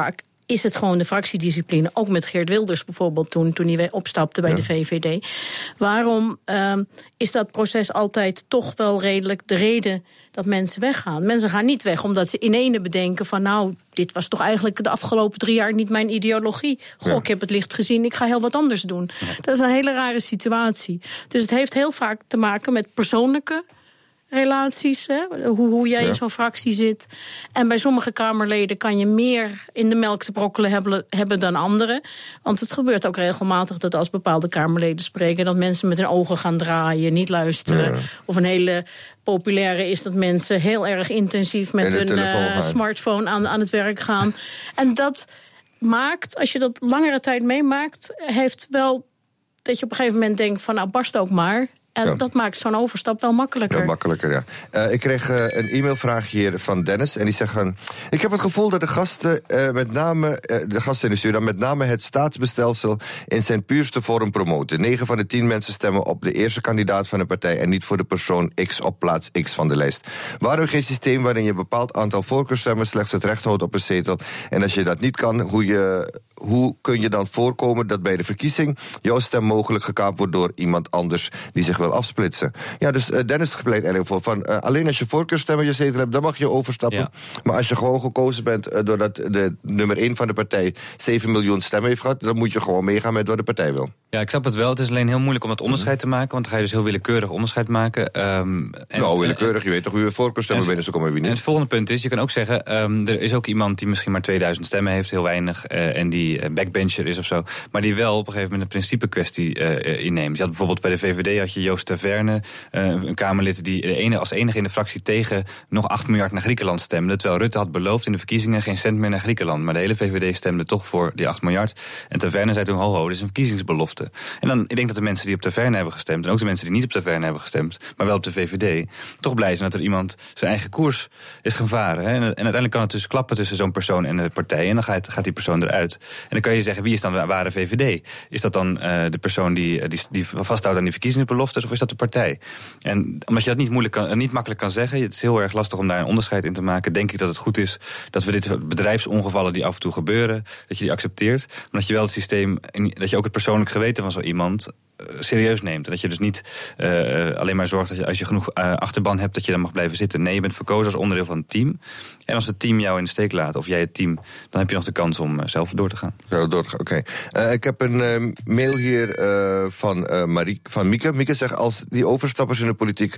is het gewoon de fractiediscipline. Ook met Geert Wilders bijvoorbeeld, toen, toen hij opstapte bij ja. de V V D. Waarom uh, is dat proces altijd toch wel redelijk de reden dat mensen weggaan? Mensen gaan niet weg omdat ze in ene bedenken van, nou, dit was toch eigenlijk de afgelopen drie jaar niet mijn ideologie. Goh, ja. ik heb het licht gezien, ik ga heel wat anders doen. Ja. Dat is een hele rare situatie. Dus het heeft heel vaak te maken met persoonlijke relaties, hè? Hoe, hoe jij ja. in zo'n fractie zit. En bij sommige Kamerleden kan je meer in de melk te brokkelen hebben, hebben dan anderen. Want het gebeurt ook regelmatig dat als bepaalde Kamerleden spreken, dat mensen met hun ogen gaan draaien, niet luisteren. Ja. Of een hele populaire is dat mensen heel erg intensief met hun uh, smartphone aan, aan het werk gaan. En dat maakt, als je dat langere tijd meemaakt, heeft wel dat je op een gegeven moment denkt van, nou, barst ook maar. En ja. dat maakt zo'n overstap wel makkelijker. Ja, makkelijker, ja. Uh, ik kreeg uh, een e-mailvraag hier van Dennis. En die zegt van, ik heb het gevoel dat de gasten, uh, met name, uh, de gasten in de studio, met name het staatsbestelsel in zijn puurste vorm promoten. Negen van de tien mensen stemmen op de eerste kandidaat van de partij en niet voor de persoon X op plaats X van de lijst. Waarom geen systeem waarin je een bepaald aantal voorkeurstemmen slechts het recht houdt op een zetel? En als je dat niet kan, hoe je... Hoe kun je dan voorkomen dat bij de verkiezing jouw stem mogelijk gekaapt wordt door iemand anders die zich wil afsplitsen? Ja, dus uh, Dennis pleit eigenlijk voor van uh, alleen als je voorkeurstemmen je zetel hebt, dan mag je overstappen. Ja. Maar als je gewoon gekozen bent uh, doordat de nummer één van de partij zeven miljoen stemmen heeft gehad, dan moet je gewoon meegaan met wat de partij wil. Ja, ik snap het wel. Het is alleen heel moeilijk om dat onderscheid te maken, want dan ga je dus heel willekeurig onderscheid maken. Um, en, nou, willekeurig, je weet toch hoe je voorkeurstemmen binnen zo komen we niet. En het volgende punt is, je kan ook zeggen, um, er is ook iemand die misschien maar tweeduizend stemmen heeft, heel weinig, uh, en die uh, backbencher is of zo, maar die wel op een gegeven moment een principe kwestie uh, inneemt. Je had bijvoorbeeld bij de V V D had je Joost Taverne, uh, een Kamerlid die de ene, als enige in de fractie tegen nog acht miljard naar Griekenland stemde, terwijl Rutte had beloofd in de verkiezingen geen cent meer naar Griekenland. Maar de hele V V D stemde toch voor die acht miljard. En Taverne zei toen, ho ho, dit is een verkiezingsbelofte. En dan, ik denk dat de mensen die op Taverne hebben gestemd, en ook de mensen die niet op Taverne hebben gestemd, maar wel op de V V D, toch blij zijn dat er iemand zijn eigen koers is gaan varen. Hè? En, en uiteindelijk kan het dus klappen tussen zo'n persoon en de partij, en dan gaat, gaat die persoon eruit. En dan kan je zeggen, wie is dan de ware V V D? Is dat dan uh, de persoon die, die, die vasthoudt aan die verkiezingsbeloftes, of is dat de partij? En omdat je dat niet, moeilijk kan, niet makkelijk kan zeggen, het is heel erg lastig om daar een onderscheid in te maken, denk ik dat het goed is dat we dit bedrijfsongevallen die af en toe gebeuren, dat je die accepteert, maar dat je wel het systeem, dat je ook het persoonlijk geweten van zo iemand serieus neemt. En dat je dus niet uh, alleen maar zorgt dat je, als je genoeg uh, achterban hebt, dat je dan mag blijven zitten. Nee, je bent verkozen als onderdeel van het team. En als het team jou in de steek laat, of jij het team, dan heb je nog de kans om uh, zelf door te gaan. Ja, door te gaan, oké. Okay. Uh, ik heb een uh, mail hier uh, van, uh, Marie, van Mieke. Mieke zegt, als die overstappers in de politiek,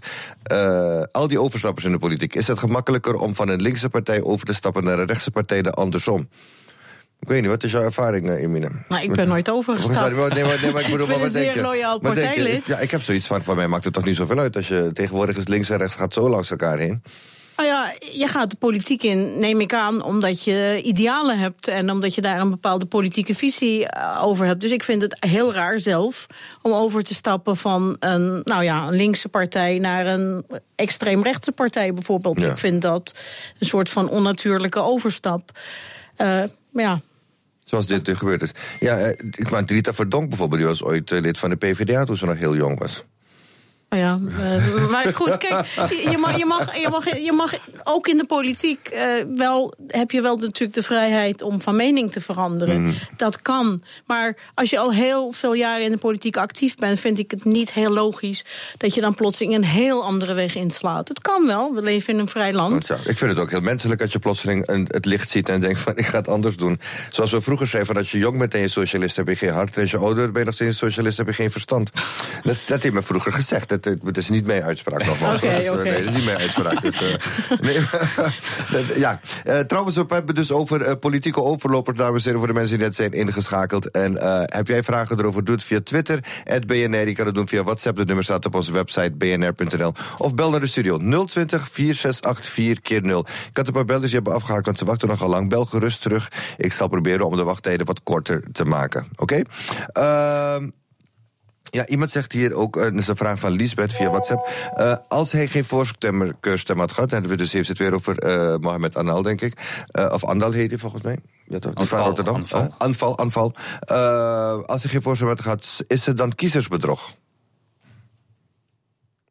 uh, al die overstappers in de politiek, is het gemakkelijker om van een linkse partij over te stappen naar een rechtse partij dan andersom? Ik weet niet, wat is jouw ervaring, Emine? Nou, ik ben nooit overgestapt. Nee, maar, nee, maar ik bedoel, ik ben een zeer loyaal partijlid. Ja, ik heb zoiets van, van mij maakt het toch niet zoveel uit als je tegenwoordig is links en rechts gaat zo langs elkaar heen. Nou ja, je gaat de politiek in, neem ik aan, omdat je idealen hebt en omdat je daar een bepaalde politieke visie over hebt. Dus ik vind het heel raar zelf om over te stappen van een, nou ja, een linkse partij naar een extreemrechtse partij bijvoorbeeld. Ja. Ik vind dat een soort van onnatuurlijke overstap. Uh, maar ja. Zoals dit er gebeurd is. Ja, ik wou Rita Verdonk bijvoorbeeld, die was ooit lid van de P V D A toen ze nog heel jong was. Oh ja, uh, maar goed, kijk, je mag, je mag, je mag, je mag ook in de politiek uh, wel, heb je wel natuurlijk de vrijheid om van mening te veranderen. Mm. Dat kan. Maar als je al heel veel jaren in de politiek actief bent, vind ik het niet heel logisch dat je dan plotseling een heel andere weg inslaat. Het kan wel, we leven in een vrij land. Ja, ik vind het ook heel menselijk als je plotseling een, het licht ziet en denkt van ik ga het anders doen. Zoals we vroeger zeiden, als je jong bent en je socialist heb je geen hart, en als je ouder ben je nog steeds socialist heb je geen verstand. Dat, dat heeft me vroeger gezegd. Dat, Het is niet mijn uitspraak nogmaals. Okay, okay. Nee, dat is niet mijn uitspraak. Dus, uh, nee, ja. uh, trouwens, we hebben dus over uh, politieke overlopers, dames en heren, voor de mensen die net zijn ingeschakeld. En uh, heb jij vragen erover, doe het via Twitter, at B N R. Je kan het doen via WhatsApp, het nummer staat op onze website b n r punt n l. Of bel naar de studio nul twintig, vier zes acht vier keer nul. Ik had een paar belders die hebben afgehaakt, want ze wachten nogal lang. Bel gerust terug. Ik zal proberen om de wachttijden wat korter te maken. Oké? Okay? Uh, Ja, iemand zegt hier ook, uh, dat is een vraag van Liesbeth via WhatsApp. Uh, als hij geen voorkeurstem had gehad, dan hebben we dus heeft het weer over uh, Mohamed Anal, denk ik. Uh, of Andal heet hij volgens mij. Ja, toch? Die van Rotterdam. Aanval. Uh, aanval, aanval. Uh, als hij geen voorkeurstem had gehad, is het dan kiezersbedrog?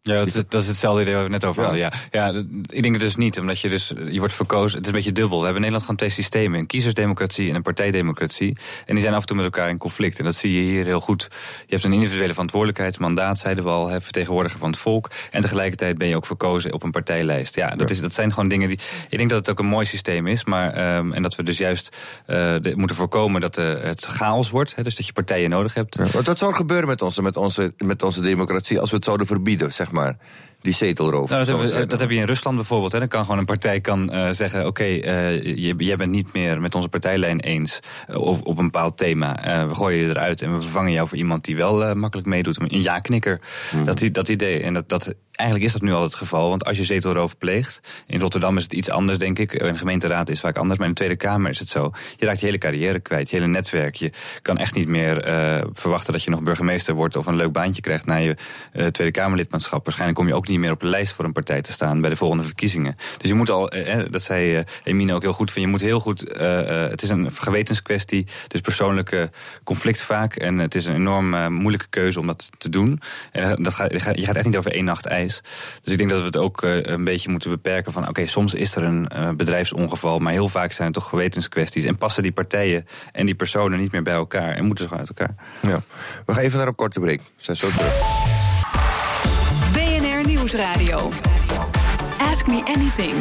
Ja, dat is, dat is hetzelfde idee waar we het net over hadden. Ja. Ja, ja, ik denk het dus niet, omdat je dus je wordt verkozen. Het is een beetje dubbel. We hebben in Nederland gewoon twee systemen: een kiezersdemocratie en een partijdemocratie. En die zijn af en toe met elkaar in conflict. En dat zie je hier heel goed. Je hebt een individuele verantwoordelijkheidsmandaat, zeiden we al, hè, vertegenwoordiger van het volk. En tegelijkertijd ben je ook verkozen op een partijlijst. Ja, dat, is, dat zijn gewoon dingen die. Ik denk dat het ook een mooi systeem is, maar um, en dat we dus juist uh, de, moeten voorkomen dat uh, het chaos wordt. Hè, dus dat je partijen nodig hebt. Ja, wat zou er gebeuren met onze, met onze, met onze democratie als we het zouden verbieden, zeg maar? Die zetelroof. Nou, dat, hebben we, dat heb je in Rusland bijvoorbeeld. Hè. Dan kan gewoon een partij kan, uh, zeggen: oké, okay, uh, jij bent niet meer met onze partijlijn eens uh, of, op een bepaald thema. Uh, we gooien je eruit en we vervangen jou voor iemand die wel uh, makkelijk meedoet. Een ja-knikker. Mm. Dat, dat idee. En dat, dat, eigenlijk is dat nu al het geval. Want als je zetelroof pleegt, in Rotterdam is het iets anders, denk ik. In de gemeenteraad is het vaak anders, maar in de Tweede Kamer is het zo. Je raakt je hele carrière kwijt, je hele netwerk. Je kan echt niet meer uh, verwachten dat je nog burgemeester wordt of een leuk baantje krijgt na je uh, Tweede Kamerlidmaatschap. Waarschijnlijk kom je ook niet meer op de lijst voor een partij te staan bij de volgende verkiezingen. Dus je moet al, eh, dat zei uh, Emine ook heel goed, van je moet heel goed, uh, uh, het is een gewetenskwestie, het is persoonlijke conflict vaak en het is een enorm uh, moeilijke keuze om dat te doen. En dat gaat, je gaat echt niet over één nacht ijs. Dus ik denk dat we het ook uh, een beetje moeten beperken van oké, okay, soms is er een uh, bedrijfsongeval, maar heel vaak zijn het toch gewetenskwesties en passen die partijen en die personen niet meer bij elkaar en moeten ze gewoon uit elkaar. Ja. We gaan even naar een korte break. We zijn zo terug. B N R Nieuwsradio. Ask Me Anything.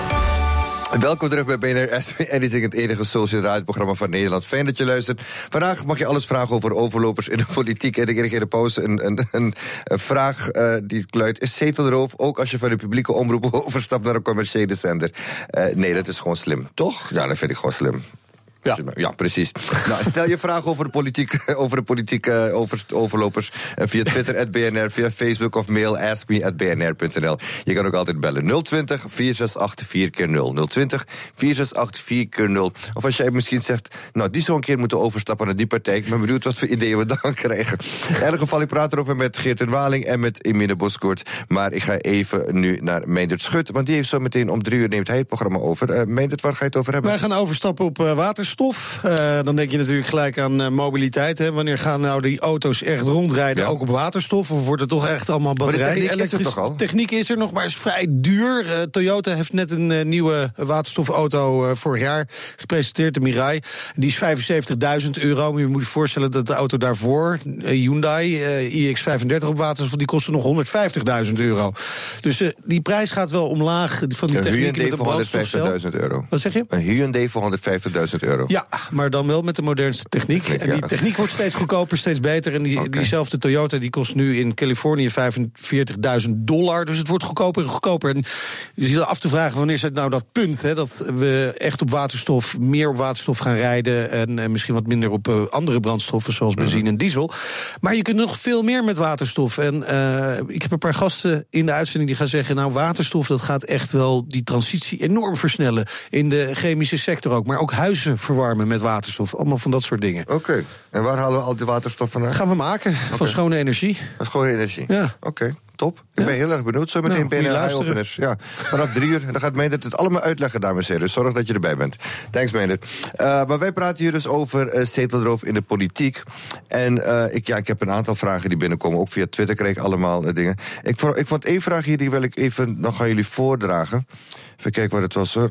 Welkom terug bij B N R Ask Me Anything, het enige social radioprogramma van Nederland. Fijn dat je luistert. Vandaag mag je alles vragen over overlopers in de politiek. En ik kreeg in de pauze een, een, een, een vraag uh, die luidt: is zetelroof ook als je van de publieke omroep overstapt naar een commerciële zender? Uh, nee, dat is gewoon slim, toch? Ja, dat vind ik gewoon slim. Ja. ja, precies. Nou, stel je vraag over de politiek, over de politiek uh, over, overlopers uh, via Twitter at B N R, via Facebook of mail ask me at b n r punt n l. Je kan ook altijd bellen nul twintig, vier zes acht, vier keer nul. nul twintig, vier zes acht, vier keer nul. Of als jij misschien zegt, nou, die zou een keer moeten overstappen naar die partij. Ik ben benieuwd wat voor ideeën we dan krijgen. In elk geval, ik praat erover met Geert en Waling en met Emine Boskoort. Maar ik ga even nu naar Meindert Schut, want die heeft zo meteen om drie uur neemt hij het programma over. Uh, Meindert, waar ga je het over hebben? Wij gaan overstappen op uh, waterstof. Uh, dan denk je natuurlijk gelijk aan uh, mobiliteit. Hè. Wanneer gaan nou die auto's echt rondrijden, ja. ook op waterstof? Of wordt het toch echt allemaal batterij? Maar de techniek is er toch al? Techniek is er nog, maar is vrij duur. Uh, Toyota heeft net een uh, nieuwe waterstofauto uh, vorig jaar gepresenteerd, de Mirai. Die is vijfenzeventigduizend euro. Maar je moet je voorstellen dat de auto daarvoor, uh, Hyundai uh, i x vijfendertig op waterstof, die kostte nog honderdvijftigduizend euro. Dus uh, die prijs gaat wel omlaag van die een techniek. Hyundai voor honderdvijftigduizend euro. Wat zeg je? Een Hyundai voor honderdvijftigduizend euro. Ja, maar dan wel met de modernste techniek. En die techniek wordt steeds goedkoper, steeds beter. En die, okay. diezelfde Toyota die kost nu in Californië vijfenveertigduizend dollar. Dus het wordt goedkoper en goedkoper. En je zit af te vragen, wanneer is het nou dat punt? Hè, dat we echt op waterstof, meer op waterstof gaan rijden. En, en misschien wat minder op uh, andere brandstoffen, zoals benzine mm-hmm. en diesel. Maar je kunt nog veel meer met waterstof. En uh, ik heb een paar gasten in de uitzending die gaan zeggen, nou, waterstof, dat gaat echt wel die transitie enorm versnellen. In de chemische sector ook. Maar ook huizen verwarmen met waterstof. Allemaal van dat soort dingen. Oké. Okay. En waar halen we al die waterstof vandaan? Gaan we maken. Okay. Van schone energie. Van schone energie? Ja. Oké. Okay. Top. Ik ja. ben heel erg benieuwd. Zo meteen nou, B N R Eye-openers. Ja. Vanaf drie uur. En dan gaat Meindert het allemaal uitleggen, dames en heren. Zorg dat je erbij bent. Thanks, Meindert. Uh, maar wij praten hier dus over uh, zetelroof in de politiek. En uh, ik, ja, ik heb een aantal vragen die binnenkomen. Ook via Twitter kreeg ik allemaal uh, dingen. Ik, ik vond één vraag hier, die wil ik even nog aan jullie voordragen. Even kijken wat het was, hoor.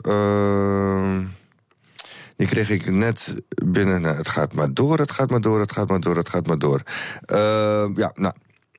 Uh... Die kreeg ik net binnen. Nou, het gaat maar door, het gaat maar door, het gaat maar door, het gaat maar door. Uh, ja, nou.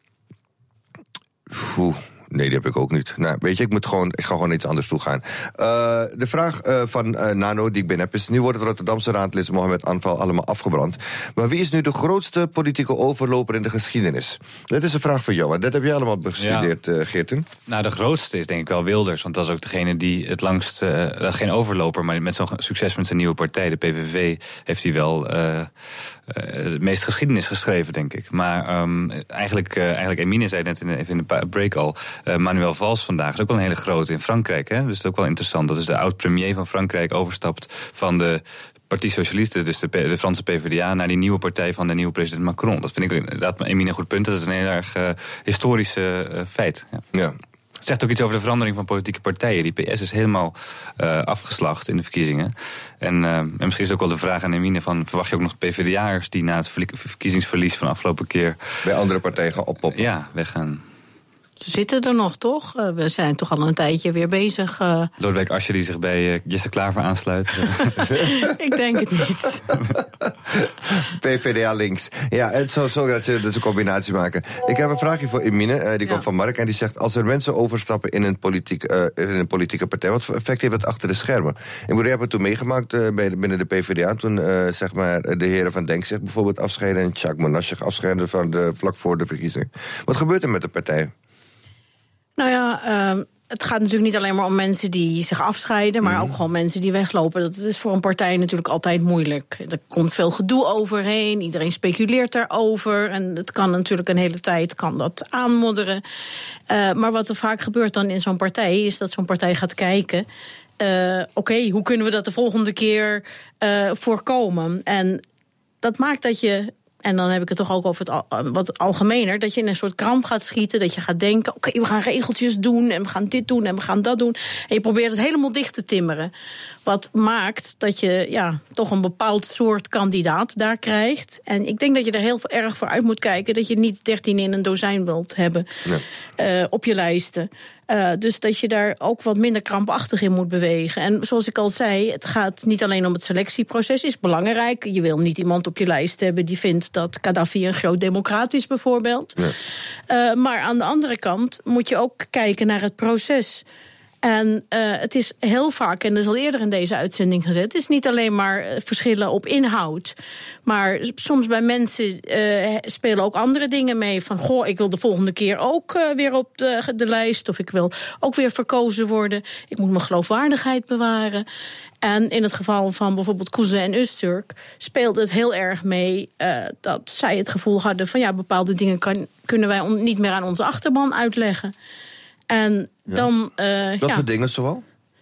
Oeh. Nee, die heb ik ook niet. Nou, weet je, ik moet gewoon, ik ga gewoon iets anders toe gaan. Uh, de vraag uh, van uh, Nano die ik binnen heb is: nu wordt het Rotterdamse raadlid Mohamed Anval allemaal afgebrand. Maar wie is nu de grootste politieke overloper in de geschiedenis? Dat is een vraag voor jou, en dat heb jij allemaal bestudeerd, ja. uh, Geerten. Nou, de grootste is denk ik wel Wilders, want dat is ook degene die het langst, uh, geen overloper, maar met zo'n succes met zijn nieuwe partij, de P V V, heeft hij wel uh, uh, het meest geschiedenis geschreven, denk ik. Maar um, eigenlijk, uh, eigenlijk, Emine zei net in, even in de break al, Uh, Manuel Valls vandaag is ook wel een hele grote in Frankrijk. Hè? Dus dat is ook wel interessant. Dat is de oud-premier van Frankrijk overstapt van de Parti Socialiste, dus de, de Franse P v d A, naar die nieuwe partij van de nieuwe president Macron. Dat vind ik inderdaad, Emine, een goed punt. Dat is een heel erg uh, historische uh, feit. Ja. ja. Het zegt ook iets over de verandering van politieke partijen. Die P S is helemaal uh, afgeslacht in de verkiezingen. En, uh, en misschien is ook wel de vraag aan Emine van, verwacht je ook nog P v d A'ers die na het verkiezingsverlies van de afgelopen keer bij andere partijen gaan oppoppen? Ja, weggaan. Ze zitten er nog, toch? Uh, we zijn toch al een tijdje weer bezig. Uh... Lodewijk Asscher die zich bij uh, Jesse Klaver aansluit. Ik denk het niet. P V D A links. Ja, het zou zo dat je dus een combinatie maken. Ik heb een vraagje voor Emine, uh, die ja. komt van Mark. En die zegt, als er mensen overstappen in een, politiek, uh, in een politieke partij, wat voor effect heeft het achter de schermen? Ik bedoel, je hebt het toen meegemaakt uh, bij, binnen de P V D A. Toen uh, zeg maar, de heren van Denk zich bijvoorbeeld afscheiden en Jacques Monod zich afscheiden van de, vlak voor de verkiezing. Wat gebeurt er met de partij? Nou ja, uh, het gaat natuurlijk niet alleen maar om mensen die zich afscheiden, maar mm. ook gewoon mensen die weglopen. Dat is voor een partij natuurlijk altijd moeilijk. Er komt veel gedoe overheen, iedereen speculeert daarover. En het kan natuurlijk een hele tijd kan dat aanmodderen. Uh, maar wat er vaak gebeurt dan in zo'n partij, is dat zo'n partij gaat kijken. Uh, Oké, okay, hoe kunnen we dat de volgende keer uh, voorkomen? En dat maakt dat je. En dan heb ik het toch ook over het al, wat algemener. Dat je in een soort kramp gaat schieten. Dat je gaat denken, oké, okay, we gaan regeltjes doen. En we gaan dit doen en we gaan dat doen. En je probeert het helemaal dicht te timmeren. Wat maakt dat je ja, toch een bepaald soort kandidaat daar krijgt. En ik denk dat je er heel erg voor uit moet kijken. Dat je niet dertien in een dozijn wilt hebben nee. uh, op je lijsten. Uh, dus dat je daar ook wat minder krampachtig in moet bewegen. En zoals ik al zei, het gaat niet alleen om het selectieproces. Is belangrijk. Je wil niet iemand op je lijst hebben die vindt dat Gaddafi een groot democraat is bijvoorbeeld. Nee. Uh, maar aan de andere kant moet je ook kijken naar het proces. En uh, het is heel vaak, en dat is al eerder in deze uitzending gezet, het is niet alleen maar verschillen op inhoud. Maar soms bij mensen uh, spelen ook andere dingen mee. Van, goh, ik wil de volgende keer ook uh, weer op de, de lijst. Of ik wil ook weer verkozen worden. Ik moet mijn geloofwaardigheid bewaren. En in het geval van bijvoorbeeld Kuzu en Öztürk speelde het heel erg mee uh, dat zij het gevoel hadden van ja, bepaalde dingen kan, kunnen wij on, niet meer aan onze achterban uitleggen. En ja. dan. Uh, Wat ja. voor dingen zoal?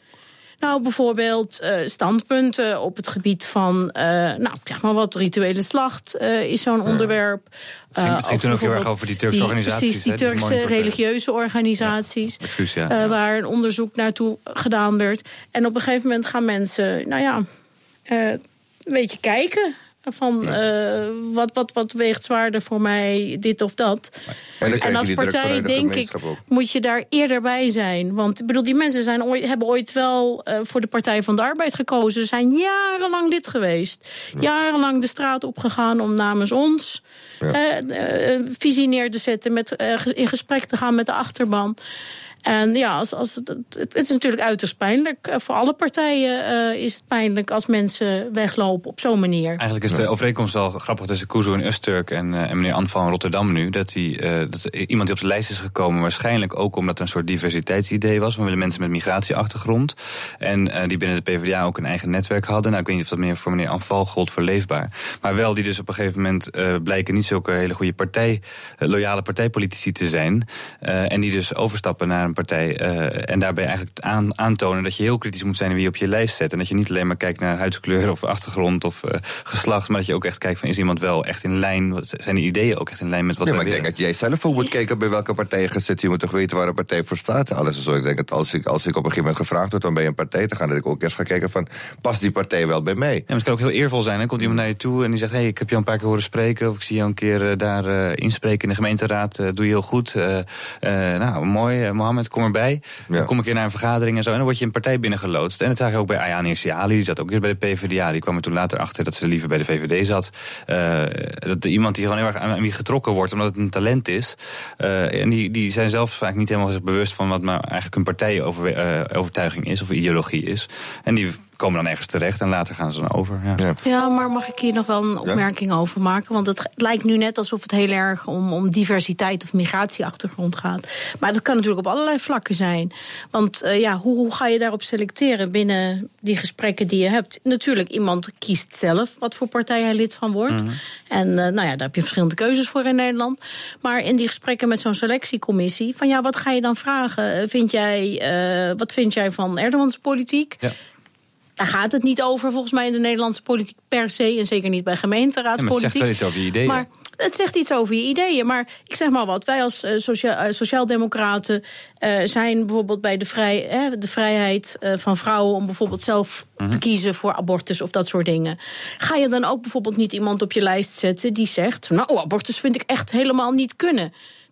Nou, bijvoorbeeld uh, standpunten op het gebied van, uh, nou, zeg maar wat, rituele slacht uh, is zo'n ja. onderwerp. Het ging, het ging toen ook heel erg over die Turkse die, organisaties. Precies, die hè, Turkse die religieuze organisaties. Ja, excuus, ja. Uh, waar een onderzoek naartoe gedaan werd. En op een gegeven moment gaan mensen, nou ja, uh, een beetje kijken. Van ja. uh, wat, wat, wat weegt zwaarder voor mij, dit of dat. En, en als partij, denk ik, ook. moet je daar eerder bij zijn. Want ik bedoel, die mensen zijn ooit, hebben ooit wel uh, voor de Partij van de Arbeid gekozen. Ze zijn jarenlang lid geweest. Ja. Jarenlang de straat opgegaan om namens ons ja. uh, uh, visie neer te zetten. Met, uh, in gesprek te gaan met de achterban. En ja, als, als, het is natuurlijk uiterst pijnlijk. Voor alle partijen uh, is het pijnlijk als mensen weglopen op zo'n manier. Eigenlijk is de overeenkomst wel grappig tussen Kuzu en Öztürk en, uh, en meneer Ant van Rotterdam nu. Dat, die, uh, dat iemand die op de lijst is gekomen, waarschijnlijk ook omdat er een soort diversiteitsidee was. We willen mensen met migratieachtergrond. En uh, die binnen de P v d A ook een eigen netwerk hadden. Nou, ik weet niet of dat meer voor meneer Ant Val gold voor Leefbaar. Maar wel die dus op een gegeven moment uh, blijken niet zulke hele goede partij, uh, loyale partijpolitici te zijn. Uh, en die dus overstappen naar een partij uh, en daarbij eigenlijk aan, aantonen dat je heel kritisch moet zijn wie je op je lijst zet. En dat je niet alleen maar kijkt naar huidskleur of achtergrond of uh, geslacht, maar dat je ook echt kijkt van is iemand wel echt in lijn, zijn de ideeën ook echt in lijn met wat ja, wij maar willen. Ik denk dat jij zelf ook moet kijken bij welke partij je gaat zitten. Je moet toch weten waar een partij voor staat. Alles zo. Ik denk dat als ik, als ik op een gegeven moment gevraagd word om bij een partij te gaan, dat ik ook eerst ga kijken van, past die partij wel bij mij? Ja, maar het kan ook heel eervol zijn. Dan komt iemand naar je toe en die zegt, hey, ik heb je al een paar keer horen spreken, of ik zie jou een keer uh, daar uh, inspreken in de gemeenteraad, uh, doe je heel goed. Uh, uh, nou, mooi, uh, Mohammed, kom erbij. Ja. Dan kom ik weer naar een vergadering en zo. En dan word je een partij binnengeloodst. En dat zag je ook bij Ayaan Hirsi Ali. Die zat ook weer bij de P v d A. Die kwam er toen later achter dat ze liever bij de V V D zat. Uh, dat iemand die gewoon heel erg aan wie getrokken wordt, omdat het een talent is. Uh, en die, die zijn zelf vaak niet helemaal zich bewust van wat maar eigenlijk een partijovertuiging is of ideologie is. En die komen dan ergens terecht en later gaan ze dan over. Ja, ja. ja maar mag ik hier nog wel een opmerking ja? over maken? Want het lijkt nu net alsof het heel erg om, om diversiteit of migratieachtergrond gaat. Maar dat kan natuurlijk op allerlei vlakken zijn. Want uh, ja, hoe, hoe ga je daarop selecteren binnen die gesprekken die je hebt? Natuurlijk, iemand kiest zelf wat voor partij hij lid van wordt. Mm-hmm. En uh, nou ja, daar heb je verschillende keuzes voor in Nederland. Maar in die gesprekken met zo'n selectiecommissie, van ja, wat ga je dan vragen? Vind jij, uh, wat vind jij van Erdogans politiek? Ja. Daar gaat het niet over, volgens mij, in de Nederlandse politiek per se. En zeker niet bij gemeenteraadspolitiek. Ja, maar het zegt wel iets over je ideeën. Maar het zegt iets over je ideeën. Maar ik zeg maar wat, wij als uh, socia- uh, sociaaldemocraten uh, zijn bijvoorbeeld bij de, vrij, eh, de vrijheid uh, van vrouwen om bijvoorbeeld zelf mm-hmm. te kiezen voor abortus of dat soort dingen. Ga je dan ook bijvoorbeeld niet iemand op je lijst zetten die zegt, nou, abortus vind ik echt helemaal niet kunnen.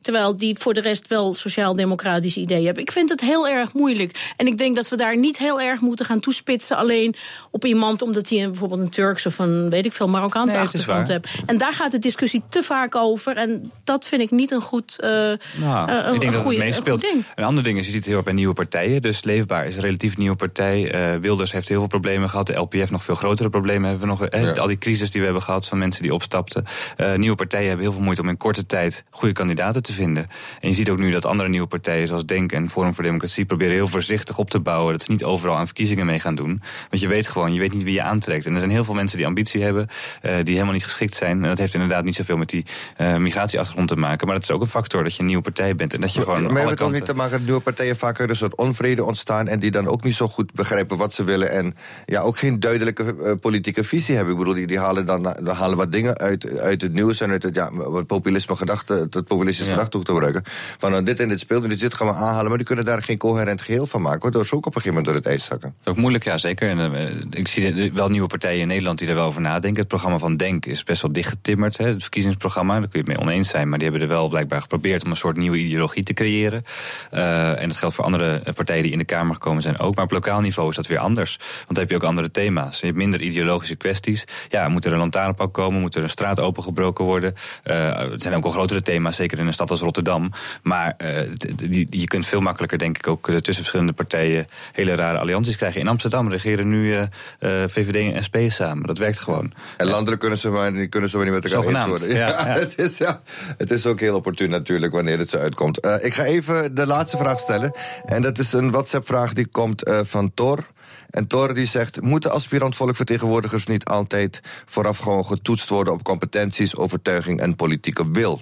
Terwijl die voor de rest wel sociaal-democratische ideeën hebben. Ik vind het heel erg moeilijk. En ik denk dat we daar niet heel erg moeten gaan toespitsen alleen op iemand omdat hij bijvoorbeeld een Turks of een, weet ik veel, Marokkaanse nee, achtergrond heeft. En daar gaat de discussie te vaak over. En dat vind ik niet een goed uh, nou, uh, ik denk dat goeie, het meespeelt. Een, een ander ding is, je ziet het heel erg bij nieuwe partijen. Dus Leefbaar is een relatief nieuwe partij. Uh, Wilders heeft heel veel problemen gehad. De L P F nog veel grotere problemen hebben we nog. Eh, ja. Al die crisis die we hebben gehad van mensen die opstapten. Uh, nieuwe partijen hebben heel veel moeite om in korte tijd goede kandidaten te vinden. En je ziet ook nu dat andere nieuwe partijen zoals Denk en Forum voor Democratie proberen heel voorzichtig op te bouwen. Dat ze niet overal aan verkiezingen mee gaan doen. Want je weet gewoon, je weet niet wie je aantrekt. En er zijn heel veel mensen die ambitie hebben, uh, die helemaal niet geschikt zijn. En dat heeft inderdaad niet zoveel met die uh, migratieachtergrond te maken. Maar dat is ook een factor dat je een nieuwe partij bent. En dat je gewoon maar heeft het ook niet te maken dat nieuwe partijen vaak uit een soort onvrede ontstaan en die dan ook niet zo goed begrijpen wat ze willen en ja, ook geen duidelijke uh, politieke visie hebben. Ik bedoel, die, die halen dan die halen wat dingen uit, uit het nieuws en uit het ja, wat populisme gedachte, het populistische ja. gedachtegoed te gebruiken. Van uh, dit en dit speelt en dus dit gaan we aanhalen, maar die kunnen daar geen coherent geheel van maken, waardoor ze ook op een gegeven moment door het ijs zakken. Dat is ook moeilijk, ja, zeker. En, uh, ik zie de, wel nieuwe partijen in Nederland die er wel over nadenken. Het programma van Denk is best wel dichtgetimmerd, hè, het verkiezingsprogramma. Daar kun je het mee oneens zijn, maar die hebben er wel blijkbaar geprobeerd om een soort nieuwe ideologie te creëren. Uh, en dat geldt voor andere partijen die in de Kamer gekomen zijn ook. Maar op lokaal niveau is dat weer anders. Want dan heb je ook andere thema's. Je hebt minder ideologische kwesties. Ja, moet er een lantaarnpaal komen? Moet er een straat opengebroken worden? Uh, het zijn ook wel grotere thema's, zeker in een stad als Rotterdam. Maar uh, die, je kunt veel makkelijker, denk ik, ook tussen verschillende partijen hele rare allianties krijgen. In Amsterdam regeren nu uh, uh, V V D en S P samen. Dat werkt gewoon. En landelijk kunnen ze maar, kunnen ze maar niet met elkaar eens worden. Ja, ja. Ja, het, is, ja, het is ook heel opportun natuurlijk wanneer het zo uitkomt. Uh, ik ga even de laatste vraag stellen. En dat is een WhatsApp-vraag die komt uh, van Thor. En Thor die zegt, moeten aspirant-volkvertegenwoordigers niet altijd vooraf gewoon getoetst worden op competenties, overtuiging en politieke wil?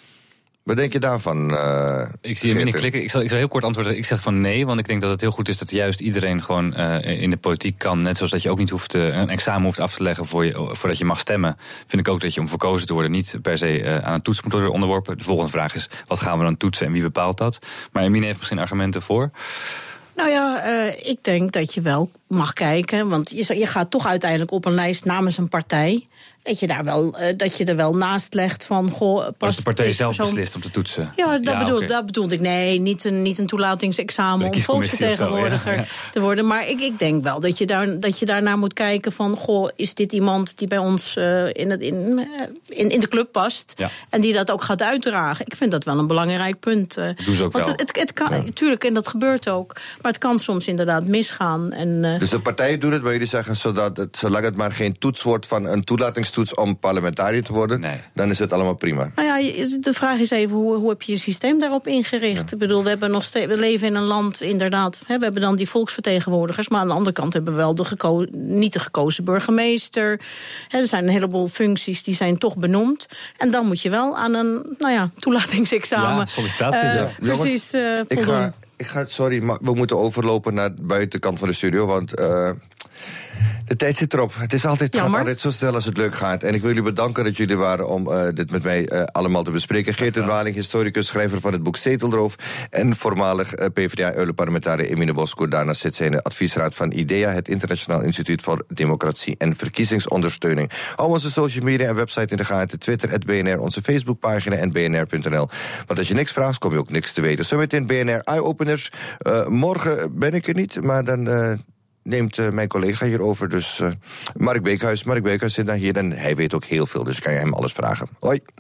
Wat denk je daarvan? Uh, ik zie hem in klikken. Ik zal, ik zal heel kort antwoorden. Ik zeg van nee, want ik denk dat het heel goed is dat juist iedereen gewoon uh, in de politiek kan. Net zoals dat je ook niet hoeft uh, een examen hoeft af te leggen voor je, voordat je mag stemmen. Vind ik ook dat je om verkozen te worden niet per se uh, aan een toets moet worden onderworpen. De volgende vraag is, wat gaan we dan toetsen en wie bepaalt dat? Maar Emine heeft misschien argumenten voor. Nou ja, uh, ik denk dat je wel mag kijken, want je, je gaat toch uiteindelijk op een lijst namens een partij. Dat je, daar wel, uh, dat je er wel naast legt van, goh, pas als de partij zelf persoon beslist om te toetsen. Ja, dat, ja, bedoel, okay. dat bedoelde ik. Nee, niet een, niet een toelatingsexamen om volksvertegenwoordiger zo, ja. te worden. Maar ik, ik denk wel dat je, daar, dat je daarnaar moet kijken van, goh, is dit iemand die bij ons uh, in, het, in, in, in de club past? Ja. En die dat ook gaat uitdragen. Ik vind dat wel een belangrijk punt. Uh, dat doen ze ook want wel. Het, het, het kan, ja. Tuurlijk, en dat gebeurt ook. Maar het kan soms inderdaad misgaan. En, uh, dus de partijen doen het, maar jullie zeggen, zodat het, zolang het maar geen toets wordt van een toelatingstoets om parlementariër te worden, nee. dan is het allemaal prima. Nou ja, de vraag is even, hoe, hoe heb je je systeem daarop ingericht? Ja. Ik bedoel, we, hebben nog steeds, we leven in een land, inderdaad, hè, we hebben dan die volksvertegenwoordigers, maar aan de andere kant hebben we wel de geko- niet de gekozen burgemeester. Hè, er zijn een heleboel functies die zijn toch benoemd. En dan moet je wel aan een, nou ja, toelatingsexamen. Ja, sollicitatie. Uh, ja. Precies uh, voldoen. Ik ga, ik ga, sorry, maar we moeten overlopen naar de buitenkant van de studio, want Uh, de tijd zit erop. Het is altijd, gaat altijd zo snel als het leuk gaat. En ik wil jullie bedanken dat jullie waren om uh, dit met mij uh, allemaal te bespreken. Geert den Waling, historicus, schrijver van het boek Zetelroof. En voormalig uh, P v d A-Eulenparlementariër Emine Bosco. Daarnaast zit zij in de adviesraad van IDEA, het Internationaal Instituut voor Democratie en Verkiezingsondersteuning. Hou onze social media en website in de gaten. Twitter, at B N R, onze Facebookpagina en B N R punt N L. Want als je niks vraagt, kom je ook niks te weten. Zometeen B N R Eye-Openers. Uh, morgen ben ik er niet, maar dan Uh, neemt uh, mijn collega hierover, dus uh, Mark Beekhuis. Mark Beekhuis zit daar hier en hij weet ook heel veel, dus kan je hem alles vragen. Hoi.